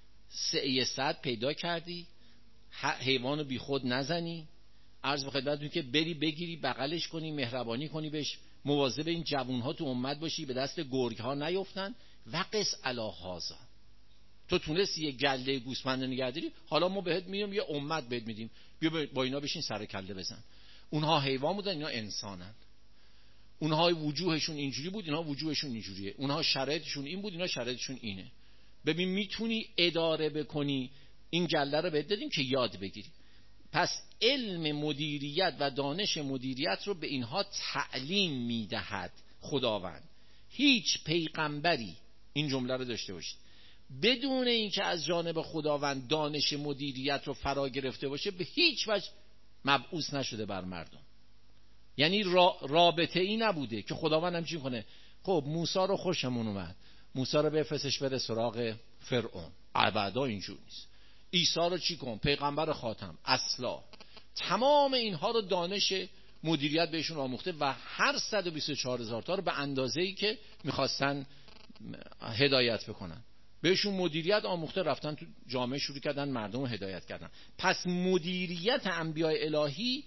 سعی صد پیدا کردی، حیوانو بی خود نزنی، عرض به خدمتتون که بری بگیری بغلش کنی، مهربانی کنی بهش، مواظب این جوونها تو امت باشی به دست گرگ ها نیفتن. وقس علی هذا، تو تونستی یه گله گوسفند نگهداری، حالا ما بهت میدیم یه امت بهت میدیم، بیا با اینا بشین سر کله بزن. اونها حیوان بودن، اینا انسانن. اونها وجوهشون اینجوری بود، اینا وجوهشون اینجوریه. اونها شرایطشون این بود، اینا شرایطشون اینه. ببین میتونی اداره بکنی. این گله رو بهت دادیم که یاد بگیری. پس علم مدیریت و دانش مدیریت رو به اینها تعلیم میدهد خداوند. هیچ پیغمبری، این جمله رو داشته باشید، بدون اینکه از جانب خداوند دانش مدیریت رو فرا گرفته باشه به هیچ وجه مبعوث نشده بر مردم. یعنی رابطه ای نبوده که خداوند همچین کنه خب موسی رو خوشمون اومد، موسی رو بفرستش بره سراغ فرعون. ابدا اینجور نیست. عیسی رو چی کن؟ پیغمبر خاتم. اصلا تمام اینها رو دانش مدیریت بهشون آموخته و هر 124,000 تا رو به اندازه‌ای که میخواستن هدایت بکنن بهشون مدیریت آموخته، رفتن تو جامعه شروع کردن مردم رو هدایت کردن. پس مدیریت انبیاء الهی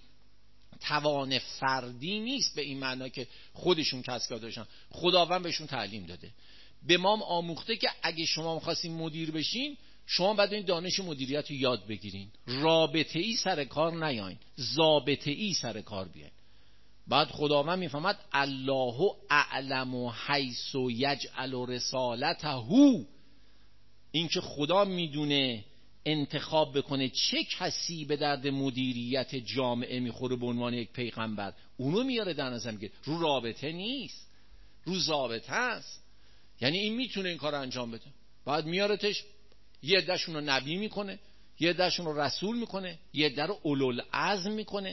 توان فردی نیست به این معنا که خودشون کسب داشتن، خداوند بهشون تعلیم داده. به ما آموخته که اگه شما می‌خواستین مدیر بشین، شما باید این دانش مدیریت رو یاد بگیرین، رابطه ای سر کار نیاین، ضابطه ای سر کار بیاین. بعد خداوند میفهمد الله اعلم حیث یجعل رسالته، این که خدا میدونه انتخاب بکنه چه کسی به درد مدیریت جامعه میخوره به عنوان یک پیغمبر، اونو میاره در نظر میگیره. رو رابطه نیست، رو ضابطه است. یعنی این میتونه این کار انجام بده، بعد میارتش یه عده‌شون رو نبی میکنه، یه عده‌شون رو رسول میکنه، یه عده رو اولوالعزم میکنه.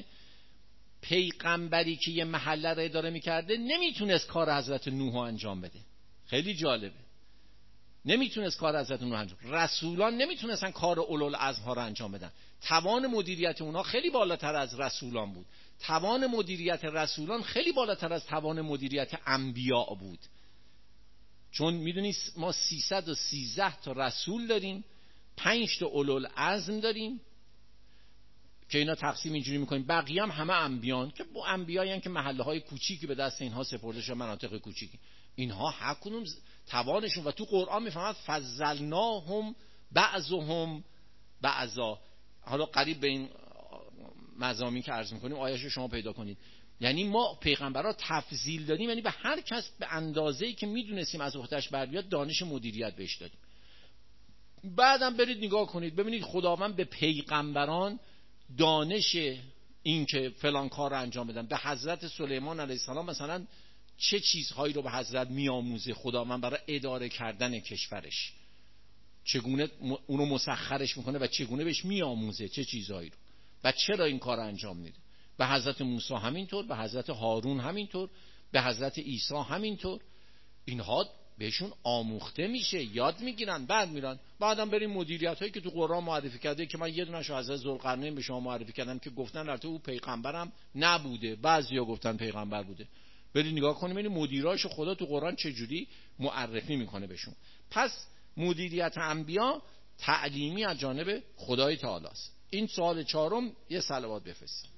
پیغمبری که یه محله رو اداره میکرده نمیتونست کار حضرت نوح رو انجام بده. خیلی جالبه، نمیتونست کار حضرت نوح انجام. رسولان نمیتونستن کار اولوالعزم ها رو انجام بدن. توان مدیریت اونها خیلی بالاتر از رسولان بود. توان مدیریت رسولان خیلی بالاتر از توان مدیریت انبیاء بود. چون میدونید ما 313 تا رسول داریم، 5 تا اولوالعزم داریم، که اینا تقسیم اینجوری میکنیم، بقیه هم همه انبیان که با انبیایین که محله های کوچیکی به دست اینها سپرده شده، مناطق کوچیکی، اینها هر کدوم توانشون. و تو قرآن میفهمد فضلناهم بعضهم بعضا. حالا قریب به این مضامین که عرض میکنیم آیه‌شو شما پیدا کنید. یعنی ما پیغمبرها تفضیل دادیم، یعنی به هر کس به اندازه‌ای که میدونستیم از عهده‌اش بر بیاد دانش مدیریت بهش دادیم. بعدم برید نگاه کنید ببینید خداوند به پیغمبران دانش این که فلان کار رو انجام بدن. به حضرت سلیمان علیه السلام مثلا چه چیزهایی رو به حضرت میآموزه خداوند برای اداره کردن کشورش، چگونه اونو مسخرش میکنه و چگونه بهش میآموزه چه چیزهایی رو و چرا این کار رو انجام میده. به حضرت موسی همینطور، به حضرت هارون همینطور، به حضرت عیسی همینطور. اینها بهشون آموخته میشه، یاد میگیرن، بعد میرن. بعدم بریم مدیریت هایی که تو قرآن معرفی کرده که من یه دونه‌شو از ذوالقرنین به شما معرفی کردم که گفتن البته او پیغمبرم نبوده، بعضیا گفتن پیغمبر بوده. برید نگاه کنیم ببینید مدیراشو خدا تو قرآن چجوری معرفی میکنه بهشون. پس مدیریت انبیا تعلیمی از جانب خدای تعالی است. این سوال چهارم، یه صلوات بفرستید.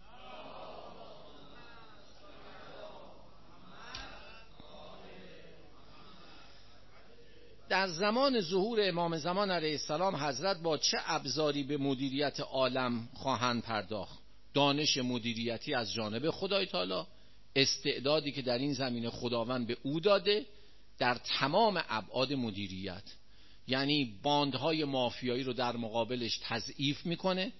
در زمان ظهور امام زمان علیه السلام حضرت با چه ابزاری به مدیریت عالم خواهند پرداخت؟ دانش مدیریتی از جانب خدای تعالی، استعدادی که در این زمینه خداوند به او داده در تمام ابعاد مدیریت، یعنی باندهای مافیایی رو در مقابلش تضعیف میکنه.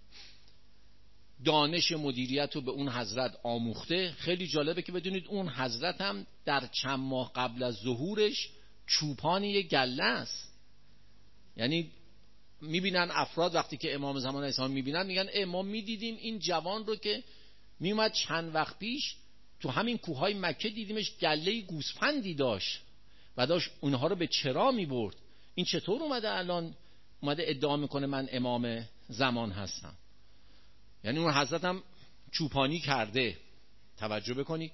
دانش مدیریت رو به اون حضرت آموخته. خیلی جالبه که بدونید اون حضرت هم در چند ماه قبل از ظهورش چوپان یک گله است. یعنی میبینن افراد وقتی که امام زمان اسلام میبینن میگن ما میدیدیم این جوان رو که میومد چند وقت پیش تو همین کوههای مکه دیدیمش گله گوسفندی داشت و داشت اونها رو به چرا میبرد. این چطور اومده ادعا میکنه من امام زمان هستم؟ یعنی اون حضرت هم چوپانی کرده. توجه بکنی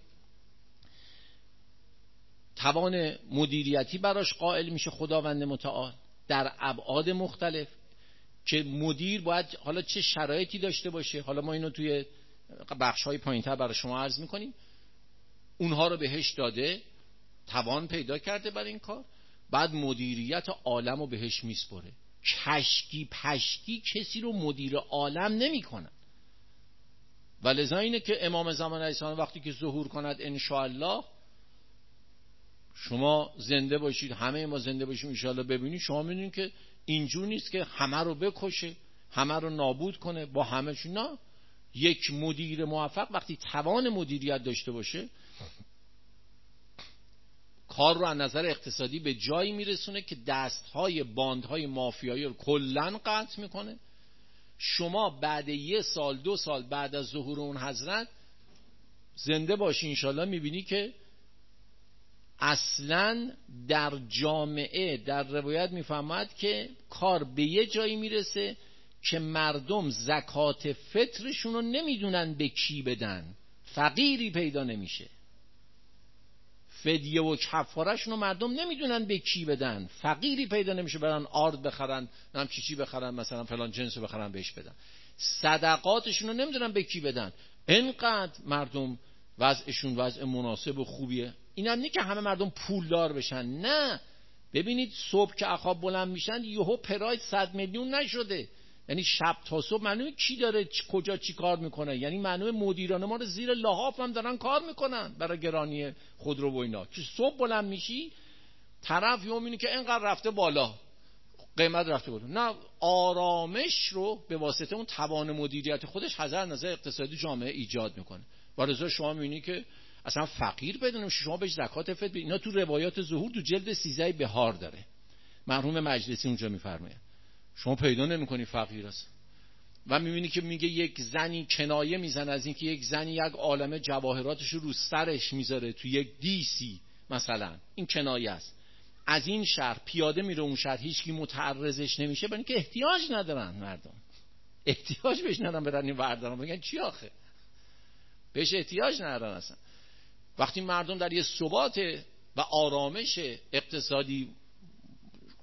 توان مدیریتی براش قائل میشه خداوند متعال در ابعاد مختلف که مدیر باید حالا چه شرایطی داشته باشه. حالا ما اینو توی بخش‌های پایین‌تر برای شما عرض میکنیم. اونها رو بهش داده، توان پیدا کرده برای این کار، بعد مدیریت عالم رو بهش میسپره. کشکی پشکی کسی رو مدیر عالم نمی‌کنن. و لذا اینه که امام زمان علیه السلام وقتی که ظهور کند انشاءالله شما زنده باشید، همه ما زنده باشیم انشاءالله ببینید، شما می‌بینید که اینجور نیست که همه رو بکشه، همه رو نابود کنه با همه‌شون. نه، یک مدیر موفق وقتی توان مدیریت داشته باشه کار رو از نظر اقتصادی به جایی میرسونه که دستهای باندهای مافیایی رو کلاً قطع میکنه. شما بعد 1 سال 2 سال بعد از ظهور اون حضرت زنده باشی انشالله میبینی که اصلاً در جامعه در روایت میفهمد که کار به یه جایی میرسه که مردم زکات فطرشون رو نمیدونن به کی بدن، فقیری پیدا نمیشه. فدیه و کفارهشون رو مردم نمیدونن به کی بدن، فقیری پیدا نمیشه برن آرد بخرن، نم چی بخرن، مثلا فلان جنس رو بخرن بهش بدن. صدقاتشون رو نمیدونن به کی بدن. اینقدر مردم وضعشون وضع مناسب و خوبیه. این هم نه که همه مردم پولدار بشن، نه. ببینید صبح که اخواب بلند میشن یهو پراید 100 میلیون نشده. یعنی شب تا صبح معلومه کی داره کجا چی کار میکنه. یعنی معلومه مدیران ما رو زیر لحاف هم دارن کار میکنن برای گرانی خودرو و اینا. که صبح بلند میشی طرف یهو میبینی که اینقدر رفته بالا، قیمت رفته بالا. نه، آرامش رو به واسطه اون توان مدیریت خودش نظر اقتصادی جامعه ایجاد میکنه. برای شما میبینی که اصلا فقیر پیدا نمیشه، شما بهش زکات فطر اینا تو روایات ظهور تو جلد 13 بهار داره. مرحوم مجلسی اونجا میفرمایه شما پیدا نمی‌کنی فقیر است. و می‌بینی که میگه یک زنی کنایه میزنه از اینکه یک زنی یک عالمه جواهراتش رو سرش میذاره تو یک دیسی مثلا. این کنایه است. از این شهر پیاده میره اون شهر، هیچکی متعرضش نمیشه، برای اینکه احتیاج ندارن مردم. احتیاج بهش ندارن برن این بردارن بگن چی آخه؟ بهش احتیاج ندارن اصلا. وقتی مردم در یه ثبات و آرامش اقتصادی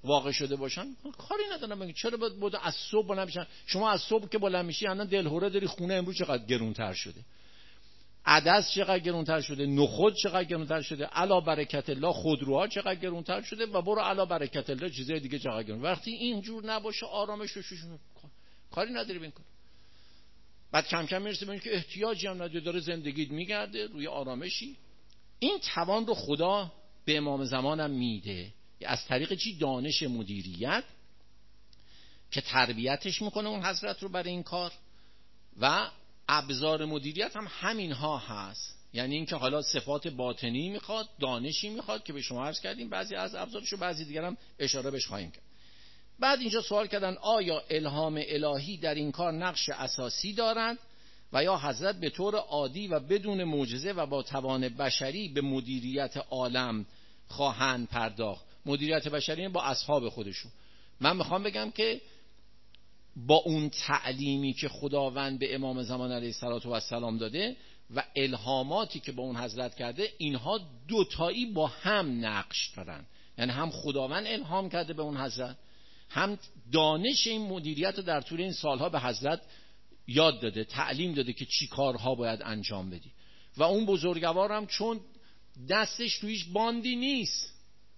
واقع شده باشن کاری ندارم. بگید چرا باید از صبح بلند بشن؟ شما از صبح که بلند میشی الان دلهوره داری خونه امروز چقدر گرونتر شده، عدس چقدر گرونتر شده، نخود چقدر گرونتر شده، علا برکت الله خودروها چقدر گرونتر شده و برو علا برکت الله چیزای دیگه چقدر گرون. وقتی اینجور نباشه آرامش رو کاری نداری بین کن. بعد کم کم میرسه به این که احتیاجی هم نداره، داره زندگیت میگرده روی آرامشی. این توان رو خدا به امام زمانم میده از طریق چی؟ دانش مدیریت که تربیتش میکنه اون حضرت رو برای این کار، و ابزار مدیریت هم همین ها هست. یعنی اینکه حالا صفات باطنی میخواد، دانشی میخواد که به شما عرض کردیم بعضی از ابزارشو، بعضی دیگر هم اشاره بهش خواهیم کرد. بعد اینجا سوال کردن آیا الهام الهی در این کار نقش اساسی دارد و یا حضرت به طور عادی و بدون معجزه و با توان بشری به مدیریت عالم خواهند پرداخت؟ مدیریت بشری با اصحاب خودشون. من میخوام بگم که با اون تعلیمی که خداوند به امام زمان علیه السلام داده و الهاماتی که با اون حضرت کرده، اینها دوتایی با هم نقش دارن. یعنی هم خداوند الهام کرده به اون حضرت، هم دانش این مدیریت رو در طول این سالها به حضرت یاد داده، تعلیم داده که چی کارها باید انجام بدی. و اون بزرگوار هم چون دستش تو هیچ باندی نیست،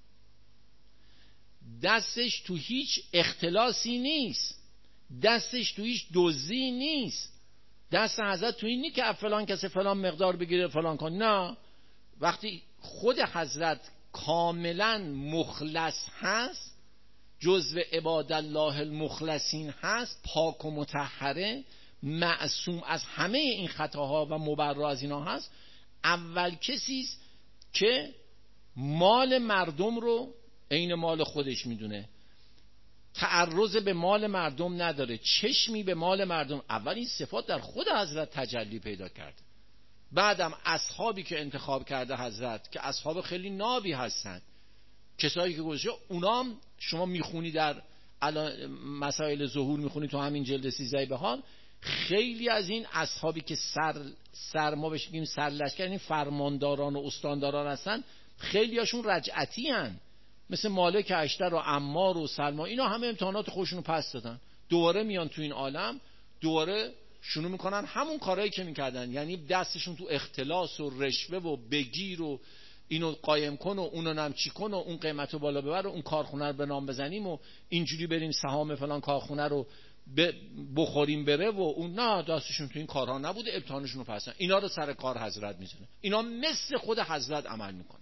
دستش تو هیچ اختلاسی نیست، دستش تو هیچ دزدی نیست، دست حضرت تو این نیست که فلان کسی فلان مقدار بگیره فلان کن. نه، وقتی خود حضرت کاملا مخلص هست، جزو عباد الله المخلصین هست، پاک و مطهره، معصوم از همه این خطاها و مبرا از اینا هست، اول کسی است که مال مردم رو عین مال خودش میدونه، تعرض به مال مردم نداره، چشمی به مال مردم. اول این صفات در خود حضرت تجلی پیدا کرده. بعدم اصحابی که انتخاب کرده حضرت که اصحاب خیلی نابی هستند، کسایی که گذاشته، اونام شما میخونی در مسائل ظهور، میخونی تو همین جلد 13 بهار، خیلی از این اصحابی که ما بهش میگیم سرلشکر، یعنی فرمانداران و استانداران هستن، خیلی هاشون رجعتی هن. مثل مالک اشتر و عمار و سلمان، اینا همه امتحانات خودشونو پس دادن، دوباره میان تو این عالم، دوباره شروع میکنن همون کارهایی که میکردن. یعنی دستشون تو اختلاس و رشوه و بگیر و اینو قایم کن و اونو نم چی کن و اون قیمتو بالا ببر و اون کارخونه رو به نام بزنیم و اینجوری بریم سهام فلان کارخونه رو بخوریم بره و اون، نه، دستشون تو این کارها نبوده، امتحانشون رو پس دادن. اینا رو سر کار حضرت میزنه، اینا مثل خود حضرت عمل میکنه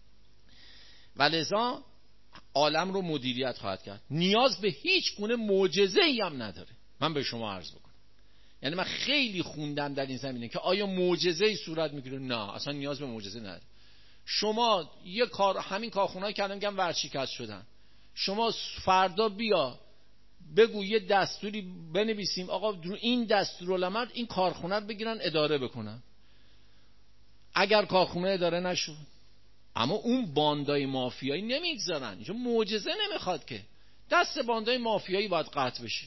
و لذا عالم رو مدیریت خواهد کرد. نیاز به هیچ گونه معجزه‌ای هم نداره. من به شما عرض بکنم، یعنی من خیلی خوندم در این زمینه که آیا معجزه‌ای صورت میگیره؟ نه، اصلا نیاز به معجزه نداره. شما یه کار، همین کارخونه‌ای که الان میگم ورشکست شدن، شما فردا بیا بگو یه دستوری بنویسیم آقا این دستورالعمل این کارخونه رو بگیرن اداره بکنن. اگر کارخونه اداره نشد، اما اون باندای مافیایی نمیگذارن. اینجا معجزه نمیخواد که، دست باندای مافیایی باید قطع بشه.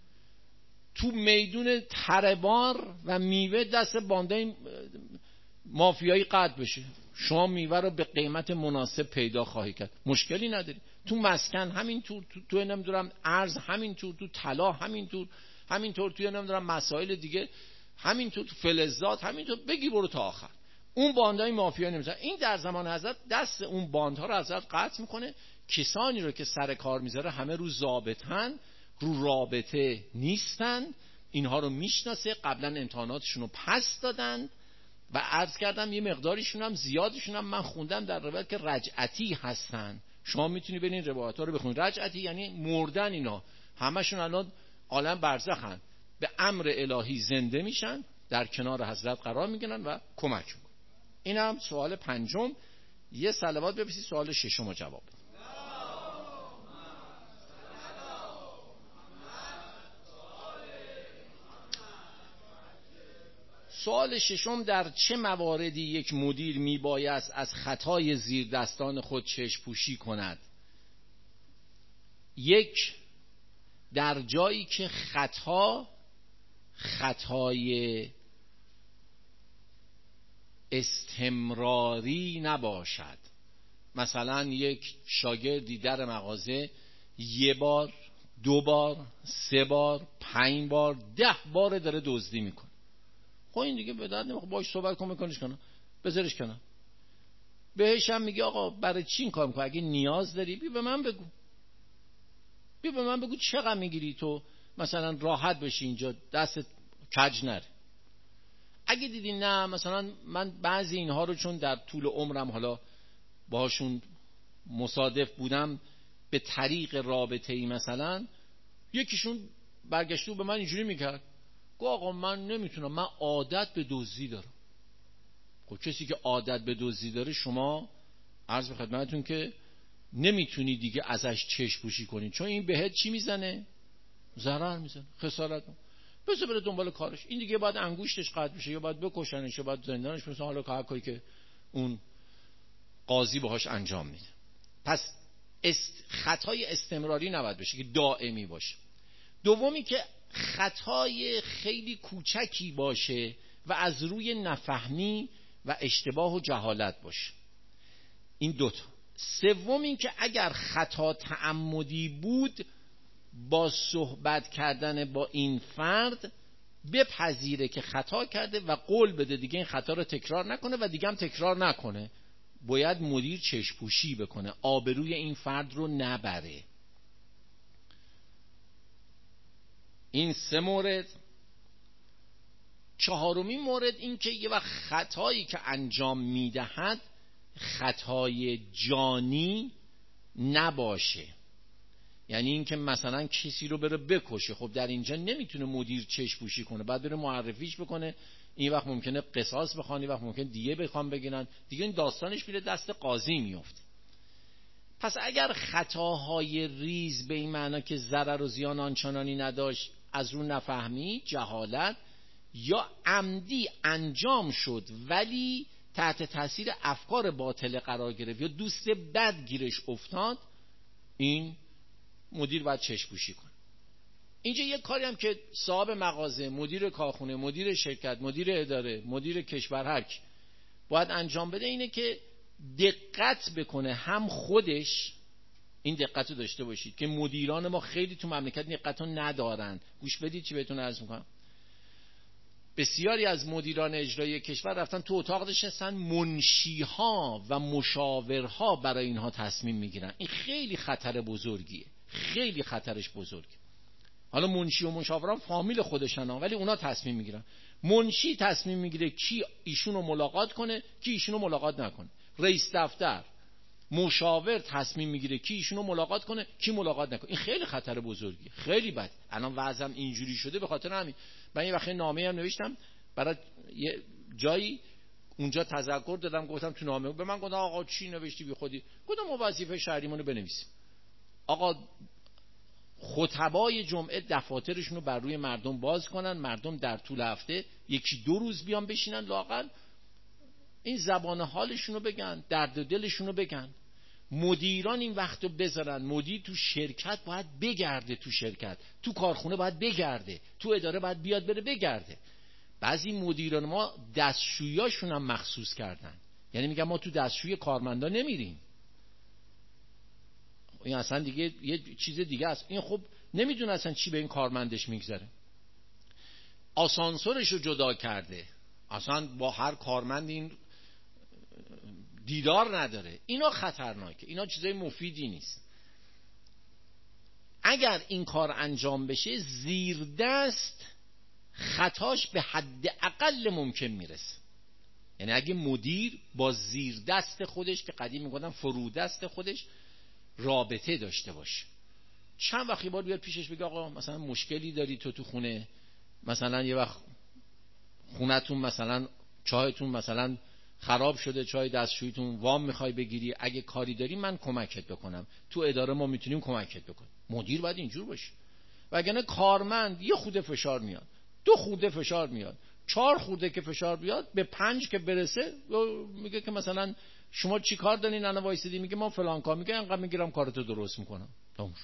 تو میدون تربار و میوه دست باندای مافیایی قطع بشه، شما میوه رو به قیمت مناسب پیدا خواهی کرد، مشکلی نداری. تو مسکن همینطور، تو نمیدونم ارز همینطور، تو طلا همینطور توی نمیدونم مسائل دیگه همینطور، تو فلزات همینطور، بگی برو تا آخر. اون باندهای مافیا نمیذاره. این در زمان حضرت دست اون باندها رو حضرت قطع میکنه. کسانی رو که سر کار میذاره همه رو ضابطن، رو رابطه نیستن، اینها رو میشناسه، قبلا امتحاناتشون رو پس دادن و عرض کردم یه مقداریشون هم زیادشون هم من خوندم در روایت که رجعتی هستن. شما میتونی برین روایت‌ها رو بخونید. رجعتی یعنی مردن، اینا همشون الان عالم برزخن، به امر الهی زنده میشن، در کنار حضرت قرار میگیرن و کمک میکنن. اینم سوال پنجم. یه صلوات بفرستید سوال ششم رو جواب بدید. سوال ششم: در چه مواردی یک مدیر میبایست از خطای زیر دستان خود چشم پوشی کند؟ یک، در جایی که خطای استمراری نباشد. مثلا یک شاگردی در مغازه 1 بار، 2 بار، 3 بار، 5 بار، 10 بار داره دزدی میکنه. خب این دیگه به درد نمیخوره، باهاش صحبت کن، میکنیش کنه، بذارش کنه. بهش هم میگه آقا برای چی این کار میکنی؟ اگه نیاز داری بیا به من بگو، بیا به من بگو چقدر میگیری تو مثلا راحت بشی اینجا، دستت کج نره. اگه دیدی نه مثلا من بعضی اینها رو چون در طول عمرم حالا باهاشون مصادف بودم به طریق رابطه‌ای، مثلا یکیشون برگشته به من اینجوری میکرد، گفت آقا من نمیتونم، من عادت به دزدی دارم. خب کسی که عادت به دزدی داره، شما عرض به خدمتتون که نمیتونی دیگه ازش چشم پوشی کنی، چون این بهت چی میزنه؟ ضرر میزنه، خسارت. بذار بره دنبال کارش. این دیگه باید انگوشتش قطع بشه، یا باید بکشنش، یا باید زندانش، مثلا حالا هر کاری که اون قاضی باهاش انجام میده. پس خطای استمراری نباید بشه که دائمی باشه. دومی که خطای خیلی کوچکی باشه و از روی نفهمی و اشتباه و جهالت باشه. این دوتا. سوم این که اگر خطا تعمدی بود، با صحبت کردن با این فرد بپذیره که خطا کرده و قول بده دیگه این خطا رو تکرار نکنه و دیگه هم تکرار نکنه. باید مدیر چشم‌پوشی بکنه، آبروی این فرد رو نبره. این 3 مورد. 4مین مورد این که یه وقت خطایی که انجام میدهد خطای جانی نباشه، یعنی این که مثلا کسی رو بره بکشه. خب در اینجا نمیتونه مدیر چشم‌پوشی کنه، بعد بره معرفیش بکنه، این وقت ممکنه قصاص بخوان، این وقت ممکنه دیگه بخوام بگیرن، دیگه این داستانش میره دست قاضی میفته. پس اگر خطاهای ریز به این معنا که ضرر و زیان آنچنانی نداشت، از رو نفهمی، جهالت یا عمدی انجام شد ولی تحت تاثیر افکار باطل قرار گرفت یا دوست بد گیرش افتاد، این مدیر باید چشم‌پوشی کنه. اینجا یک کاری هم که صاحب مغازه، مدیر کارخونه، مدیر شرکت، مدیر اداره، مدیر کشور، هر کی باید انجام بده اینه که دقت بکنه، هم خودش این دقت رو داشته باشید که مدیران ما خیلی تو مملکت دقت رو ندارن. گوش بدید چی بهتون عرض میکنم. بسیاری از مدیران اجرایی کشور رفتن تو اتاق نشستن، منشیها و مشاورها برای اینها تصمیم میگیرن. این خیلی خطر بزرگیه، خیلی خطرش بزرگه. حالا منشی و مشاوران فامیل خودشن ولی اونا تصمیم میگیرن. منشی تصمیم میگیره کی ایشونو ملاقات کنه، کی ایشونو ملاقات نکنه. رئیس دفتر، مشاور تصمیم میگیره کی ایشونو ملاقات کنه، کی ملاقات نکنه. این خیلی خطر بزرگیه، خیلی بد. الان وضعم اینجوری شده به خاطر همین. من یه وقت نامه هم نوشتم برای یه جایی، اونجا تذکر دادم، گفتم تو نامه به من گفتن آقا چی نوشتی بی خودی؟ گفتم ما وظیفه شهریمونو بنویسیم. آقا خطبای جمعه دفاترشون رو بر روی مردم باز کنن، مردم در طول هفته 1-2 روز بیان بشینن لااقل این زبان حالشون رو بگن، درد و دلشون رو بگن. مدیران این وقت رو بذارن. مدیر تو شرکت باید بگرده، تو شرکت، تو کارخونه باید بگرده، تو اداره باید بیاد بره بگرده. بعضی مدیران ما دستشویاشون هم مخصوص کردن، یعنی میگن ما تو دستشوی کارمندا نمیریم. این اصلا دیگه یه چیز دیگه است. این خب نمیدونه اصلا چی به این کارمندش میگذره. آسانسورش رو جدا کرده، اصلا با هر کارمند این دیدار نداره. اینا خطرناکه، اینا چیزای مفیدی نیست. اگر این کار انجام بشه زیر دست خطاش به حد اقل ممکن میرسه. یعنی اگه مدیر با زیر دست خودش که قدیم میگفتن فرودست خودش رابطه داشته باشه، چند وقتی بار بیاد پیشش بگه آقا مثلا مشکلی داری تو خونه، مثلا یه وقت خونتون مثلا چایتون مثلا خراب شده، چای دستشویتون وام میخوای بگیری، اگه کاری داری من کمکت بکنم، تو اداره ما میتونیم کمکت بکنیم. مدیر باید اینجور باشه. وگرنه کارمند یه خورده فشار میاد، 2 خورده فشار میاد، 4 خورده که فشار بیاد، به 5 که برسه میگه که مثلا شما چی کار دارین الان وایسیدی؟ میگه ما فلان کار، میگه انقدر میگیرم کارتو درست میکنم. تموم.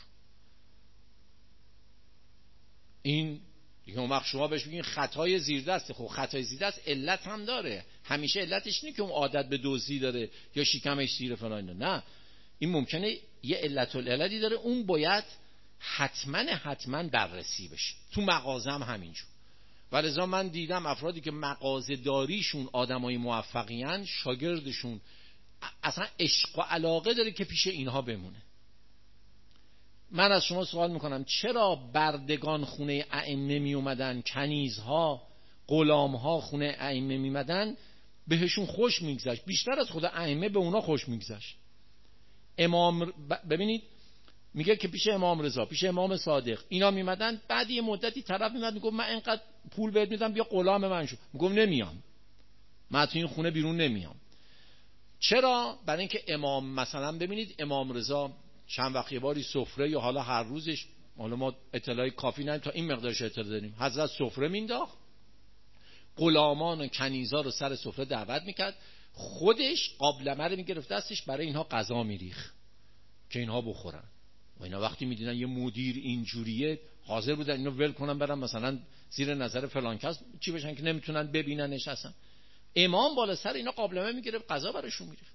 این دیگه اون وقت شما بهش بگین خطای زیردسته. خب خطای زیردست علت هم داره. همیشه علتش اینه که اون عادت به دزدی داره یا شکمش سیر فلان. نه، این ممکنه یه علت العلتی داره، اون باید حتما بررسی بشه. تو مغازه هم همینجور. ولذا من دیدم افرادی که مغازه داریشون آدمای موفقین، شاگردشون اصلا عشق و علاقه داره که پیش اینها بمونه. من از شما سوال میکنم چرا بردگان خونه ائمه می اومدن، کنیزها، غلامها خونه ائمه می اومدن، بهشون خوش میگذشت، بیشتر از خود ائمه به اونا خوش میگذشت. امام ببینید میگه که پیش امام رضا، پیش امام صادق اینا میمدن، بعد یه مدتی طرف میمد میگفت من اینقدر پول بهت میدم بیا غلام من شو، میگفت نمیام، من تو این خونه بیرون نمیام. چرا؟ برای اینکه امام مثلا ببینید امام رضا چند وقت یه باری سفره، یا حالا هر روزش، حالا ما اطلاعی کافی نداریم تا این مقدارش اطلاع داریم، حضرت سفره مینداخت، غلامان و کنیزا رو سر سفره دعوت میکرد، خودش قابلمه رو میگرفت دستش، برای اینها غذا میریخت که اینها بخورن. و اینا وقتی میدیدن یه مدیر اینجوریه، حاضر بودن اینو ول کنن برن مثلا زیر نظر فلان کس چی بشن که نمیتونن ببیننش اصلا. امام بالا سر اینا قابلمه میگرفت، غذا براشون میریخت.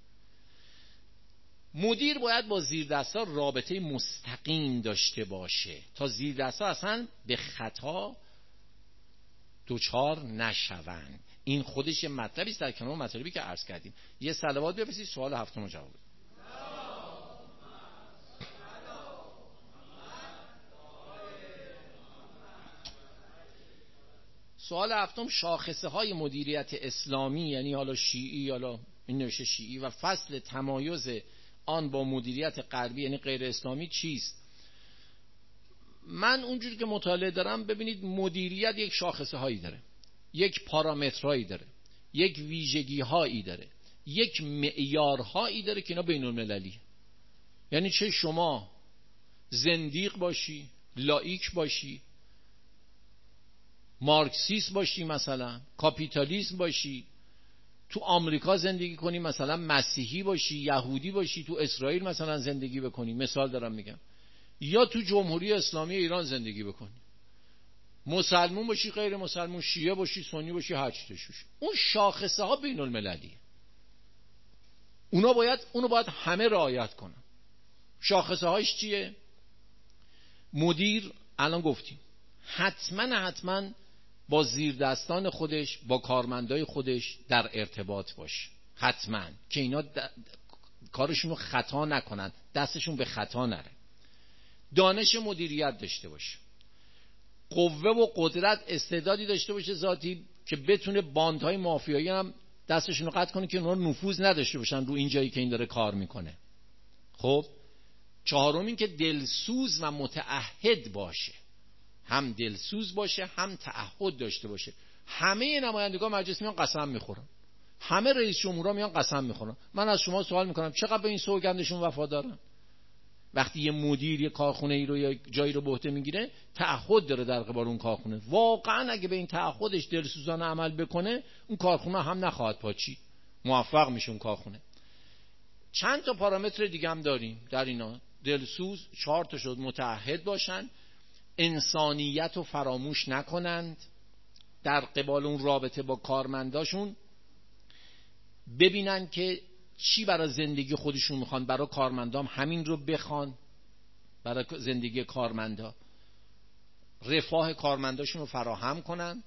مدیر باید با زیردستا رابطه مستقیم داشته باشه تا زیردستا اصلا به خطا دوچار نشوند. این خودش یه مطلبی است در کنار مطالبی که عرض کردیم. یه صلوات بفرستید سوال هفتم جواب بدید. سوال هفتم شاخصه های مدیریت اسلامی، یعنی حالا شیعی، حالا این نوشه شیعی، و فصل تمایز آن با مدیریت غربی یعنی غیر اسلامی چیست؟ من اونجوری که مطالعه دارم، ببینید مدیریت یک شاخصه هایی داره، یک پارامترهایی داره، یک ویژگی هایی داره، یک معیارهایی داره که اینا بین المللی. یعنی چه شما زندیق باشی، لایک باشی، مارکسیست باشی، مثلا کاپیتالیسم باشی، تو آمریکا زندگی کنی، مثلا مسیحی باشی، یهودی باشی، تو اسرائیل مثلا زندگی بکنی، مثال دارم میگم، یا تو جمهوری اسلامی ایران زندگی بکنی، مسلمون باشی، غیر مسلمون، شیعه باشی، سنی باشی، هر چی باشی، اون شاخصه ها بین المللیه. اونو باید همه رعایت کنن. شاخصه هاش چیه؟ مدیر الان گفتیم حتما با زیردستان خودش، با کارمندای خودش در ارتباط باشه، حتما که اینا کارشون رو خطا نکنن، دستشون به خطا نره. دانش مدیریت داشته باشه، قوه و قدرت، استعدادی داشته باشه ذاتی که بتونه باندهای مافیایی هم دستشون رو قطع کنه که اونها نفوذ نداشته باشن رو این جایی که این داره کار میکنه. خب چهارم این که دلسوز و متعهد باشه، هم دلسوز باشه هم تعهد داشته باشه. همه نمایندگان مجلس میان قسم میخورن، همه رئیس جمهورها میان قسم میخورن. من از شما سوال میکنم چقدر به این سوگندشون وفادارن؟ وقتی یه مدیر یه کارخونه ای رو یا جایی رو به عهده میگیره، تعهد داره در قبال اون کارخونه. واقعا اگه به این تعهدش دلسوزانه عمل بکنه، اون کارخونه هم نخواهد پاچی، موفق میشه اون کارخونه. چند تا پارامتر دیگه هم داریم در اینا. دلسوز 4 تا شد، متعهد باشن، انسانیت رو فراموش نکنند، در قبال اون رابطه با کارمنداشون ببینن که چی برای زندگی خودشون میخوان، برای کارمندام همین رو بخوان، برای زندگی کارمندا رفاه کارمنداشون رو فراهم کنن،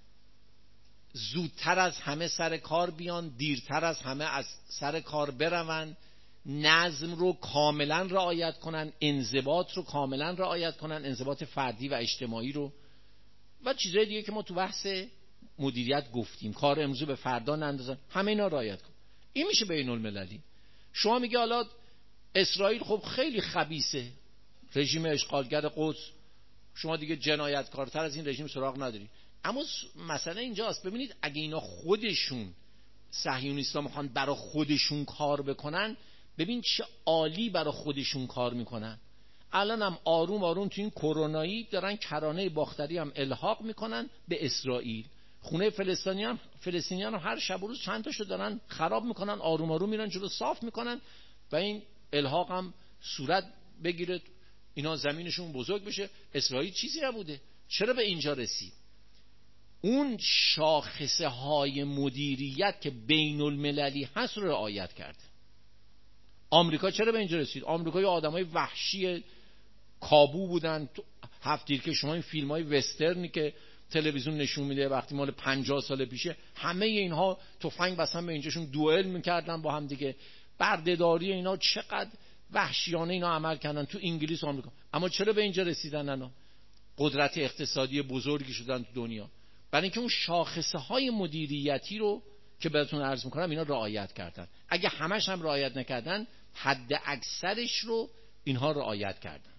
زودتر از همه سر کار بیان، دیرتر از همه از سر کار برون، نظم رو کاملا رعایت کنن، انضباط رو کاملا رعایت کنن، انضباط فردی و اجتماعی رو، و چیزهای دیگه که ما تو بحث مدیریت گفتیم، کار امروز به فردا نندازن، همه اینا رعایت کن. این میشه بین المللی. شما میگه حالا اسرائیل خب خیلی خبیثه، رژیم اشغالگر قدس، شما دیگه جنایتکارتر از این رژیم سراغ نداری. اما مسئله اینجاست، ببینید اگه اینا خودشون صهیونیستا میخوان برای خودشون کار بکنن، ببین چه عالی برای خودشون کار میکنن. الان هم آروم آروم تو این کرونایی دارن کرانه باختری هم الحاق میکنن به اسرائیل. خونه فلسطینیان هم هر شب و روز چند تاشو دارن خراب میکنن، آروم آروم میرن جلو صاف میکنن و این الحاق هم صورت بگیره، اینا زمینشون بزرگ بشه. اسرائیل چیزی نبوده، چرا به اینجا رسید؟ اون شاخصه های مدیریت که بین المللی هست رو رعایت کرده. آمریکا چرا به اینجا رسید؟ آمریکا یه آدمای وحشی کابو بودن. هفتیر که شما این فیلم‌های وسترنی که تلویزیون نشون میده وقتی مال 50 سال پیشه، همه اینها تفنگ بسن به اینجاشون دوئل میکردن با هم دیگه. بردهداری اینا چقدر وحشیانه اینا عمل کردن تو انگلیس و آمریکا. اما چرا به اینجا رسیدن اینا؟ قدرت اقتصادی بزرگی شدن تو دنیا، برای اینکه اون شاخصه های مدیریتی رو که بهتون عرض میکنم اینا رعایت کردن. اگه همش هم رعایت نکردن، حد اکثرش رو اینها رعایت کردن،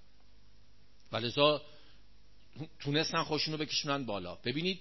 ولذا تونستن خودشون رو بکشونن بالا. ببینید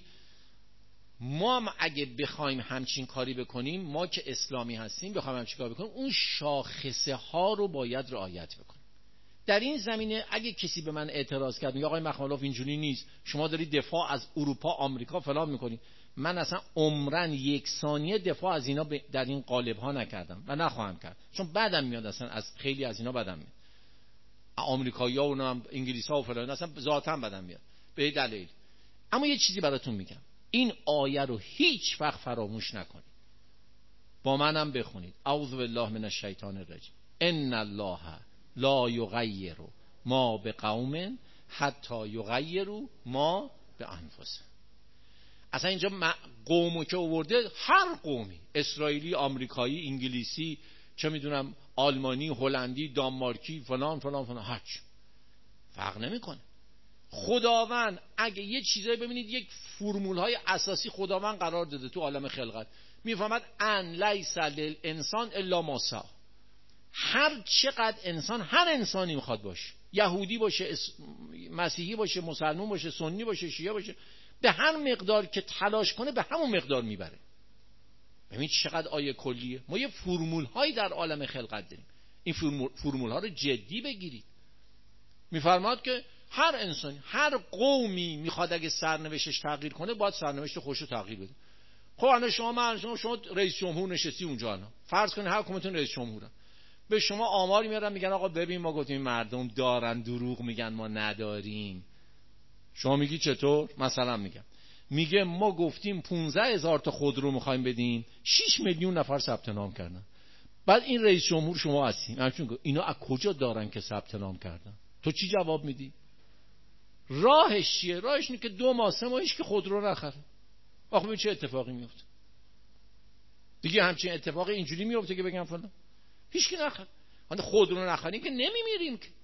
ما هم اگه بخوایم همچین کاری بکنیم، ما که اسلامی هستیم بخوایم همچین کاری بکنیم، اون شاخصه ها رو باید رعایت بکنیم. در این زمینه اگه کسی به من اعتراض کرد میگه آقای مخالف اینجوری نیست، شما دارید دفاع از اروپا آمریکا فلان میکنید، من اصلا عمرن یک ثانیه دفاع از اینا در این قالب ها نکردم و نخواهم کرد، چون بعدم میاد اصلا از خیلی از اینا بدم میاد. آمریکایی‌ها و انگلیس‌ها و فلان اصلا ذاتاً بدم میاد به دلیل. اما یه چیزی براتون میگم، این آیه رو هیچ وقت فراموش نکنید، با منم بخونید. اعوذ بالله من الشیطان الرجیم. ان الله لا یغیر ما بقوم حتی یغیروا ما بانفسهم. اصلا اینجا قومو که آورده، هر قومی، اسرائیلی، آمریکایی، انگلیسی، چه میدونم آلمانی، هلندی، دانمارکی، فلان فلان فلان، هرچی فرق نمیکنه. خداوند اگه یه چیزایی ببینید، یک فرمول های اساسی خداوند قرار داده تو عالم خلقت، میفهمد ان لیس للانسان الا ما سعی. هر چقدر انسان، هر انسانی میخواد باشه، یهودی باشه، مسیحی باشه، مسلمان باشه، سنی باشه، شیعه باشه، به هر مقدار که تلاش کنه به همون مقدار میبره. ببینید چقدر آیه کلیه. ما یه فرمول هایی در عالم خلقت داریم، این فرمول ها رو جدی بگیرید. میفرماد که هر انسانی، هر قومی میخواد اگه سرنوشتش تغییر کنه، باید سرنوشت خودش رو تغییر بده. خب الان شما رئیس جمهور نشستی اونجا، الان فرض کنید هر کدومتون رئیس جمهورن، به شما آماری میارن میگن آقا ببین ما گفتیم مردم دارن، دروغ میگن، ما نداریم. شما میگی چطور؟ مثلا میگه ما گفتیم 15,000 تا خودرو میخوایم بدیم، 6 میلیون نفر ثبت نام کردن. بعد این رئیس جمهور شما هستین، همچون اینا از کجا دارن که ثبت نام کردن؟ تو چی جواب میدی؟ راهش چیه؟ راهش اینه که 2 ماه 3 ماهش که خودرو نخره. آخه چه اتفاقی میفته؟ دیگه همچین اتفاقی اینجوری میفته که بگم فلان هیچ کی نخره. خودرو نخریم که نمیمیریم که،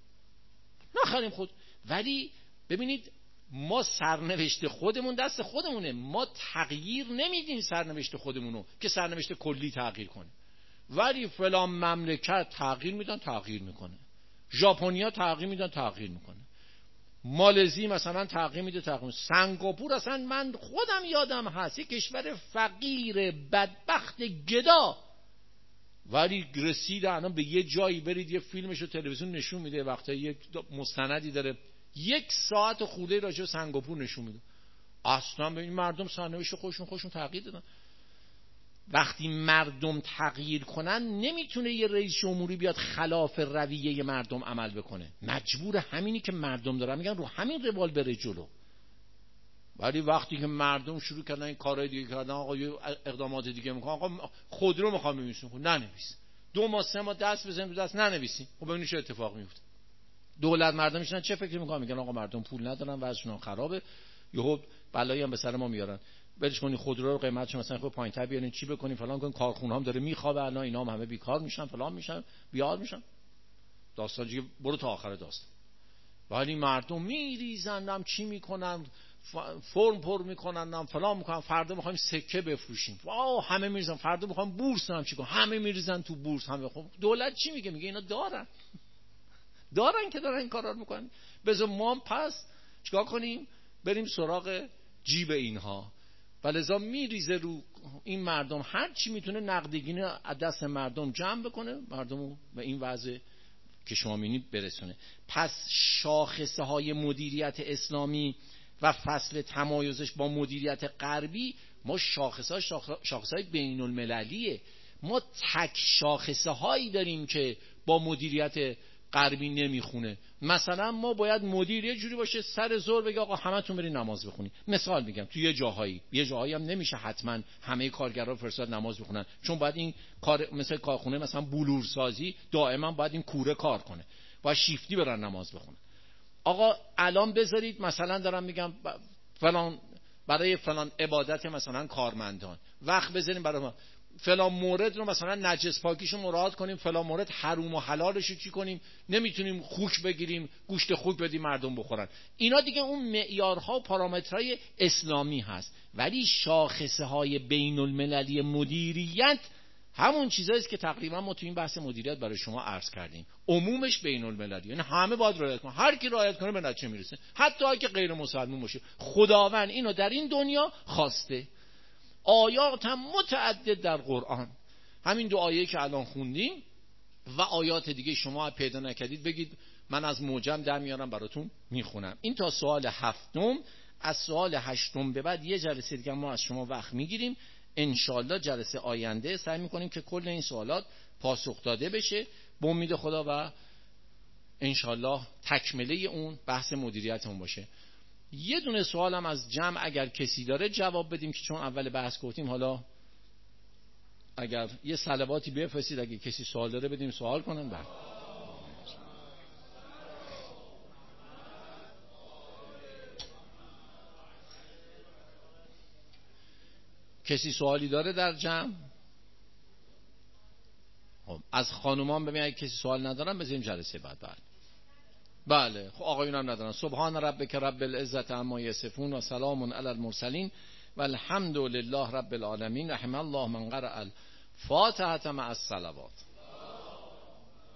نخریم خود. ولی ببینید ما سرنوشت خودمون دست خودمونه، ما تغییر نمیدیم سرنوشت خودمونو که سرنوشت کلی تغییر کنه. ولی فلان مملکت تغییر میدن، تغییر میکنه. ژاپنیا تغییر میدن، تغییر میکنه. مالزی مثلا تغییر میده، تغییر میده. سنگاپور اصلا من خودم یادم هست، یک کشور فقیر بدبخت گدا، ولی رسید الان به یه جایی، برید یه فیلمشو تلویزیون نشون میده، وقتا یک مستندی داره 1 ساعت خورده راجع به سنگاپور نشون میده. اصلا به این مردم سرنوشت خودشون تغییر دادن. وقتی مردم تغییر کنن، نمیتونه یه رئیس جمهوری بیاد خلاف رویه مردم عمل بکنه، مجبور همینی که مردم دارن میگن رو همین روال بره جلو. ولی وقتی که مردم شروع کردن این کارهای دیگه کردن، آقا یه اقدامات دیگه میکنن، آقا خودرو میخوام بنویسیم، ننویس. 2 ماه 3 ماه دست بزنیم رو دست ننویسیم، خب ببینید چه اتفاق میفته. دولت مردم میشن چه فکری میکنن؟ میگن آقا مردم پول ندارن، وضعشون خرابه، یهو بلایی هم به سر ما میارن، برش کنین خودرو رو قیمتش مثلا خب پایین‌تر بیارین، چی بکنین فلان کنین، کارخونه‌ها هم داره میخوابه الان، اینا هم همه بیکار میشن، فلان میشن، بیار میشن، داستان دیگه برو تا آخر داستان. ولی مردم میریزن، هم چی میکنن، فرم پر میکنن، هم فلان میکنن، فردا میخوایم سکه بفروشیم، واو همه میریزن، فردا میخوایم بورس هم چیکار، همه میریزن تو بورس، همه. خب دولت چی میگه؟ میگه اینا دارن که دارن این کارا رو میکنن، بذار ما پس چیکار کنیم؟ بریم سراغ جیب اینها. ولذا میریزه رو این مردم، هر چی میتونه نقدینگی از دست مردم جمع بکنه، مردمو به این وضع که شما میبینید برسونه. پس شاخصه های مدیریت اسلامی و فصل تمایزش با مدیریت غربی، ما شاخصه های بین المللیه. ما تک شاخصه هایی داریم که با مدیریت غربی نمیخونه. مثلا ما باید مدیر یه جوری باشه سر ظهر بگه آقا همتون برید نماز بخونید. مثال میگم تو یه جاهایی هم نمیشه حتما همه کارگرا فرستاد نماز بخونن، چون باید این کار مثل کارخونه مثلا بلورسازی دائما باید این کوره کار کنه، باید شیفتی برن نماز بخونن. آقا الان بذارید مثلا دارم میگم فلان برای فلان عبادت مثلا کارمندان وقت بذاریم، برای ما فلان مورد رو مثلا نجس پاکیشو مراعات کنیم، فلان مورد حروم و حلالش رو چی کنیم، نمیتونیم خوک بگیریم گوشت خوک بدیم مردم بخورن. اینا دیگه اون معیارها و پارامترهای اسلامی هست. ولی شاخصه های بین المللی مدیریت همون چیزایی است که تقریبا ما تو این بحث مدیریت برای شما عرض کردیم. عمومش بین المللی، یعنی همه باید رعایت کنن، هر کی رعایت کنه به نتیجه میرسه، حتی اگه غیر مسلمان باشه. خداوند اینو در این دنیا خواسته. آیات هم متعدد در قرآن، همین دو آیه که الان خوندیم و آیات دیگه شما پیدا نکردید بگید من از معجم در میارم براتون میخونم. این تا سوال 7. از سوال 8 به بعد یه جلسه دیگه ما از شما وقت میگیریم. انشالله جلسه آینده سعی میکنیم که کل این سوالات پاسخ داده بشه به امید خدا و انشالله تکمله اون بحث مدیریتمون باشه. یه دونه سوالم از جمع اگر کسی داره جواب بدیم، که چون اول بحث گفتیم حالا اگر یه صلواتی بفرستید اگه کسی سوال داره بدیم سوال کنن. بعد کسی سوالی داره در جمع؟ خب از خانومان ببین اگه کسی سوال ندارن بذاریم جلسه بعد. بله خب آقایون هم ندارن. سبحان ربک رب العزت عما یصفون و سلام علی المرسلین و الحمد لله رب العالمین. رحم الله من قرأ الفاتحه مع الصلوات.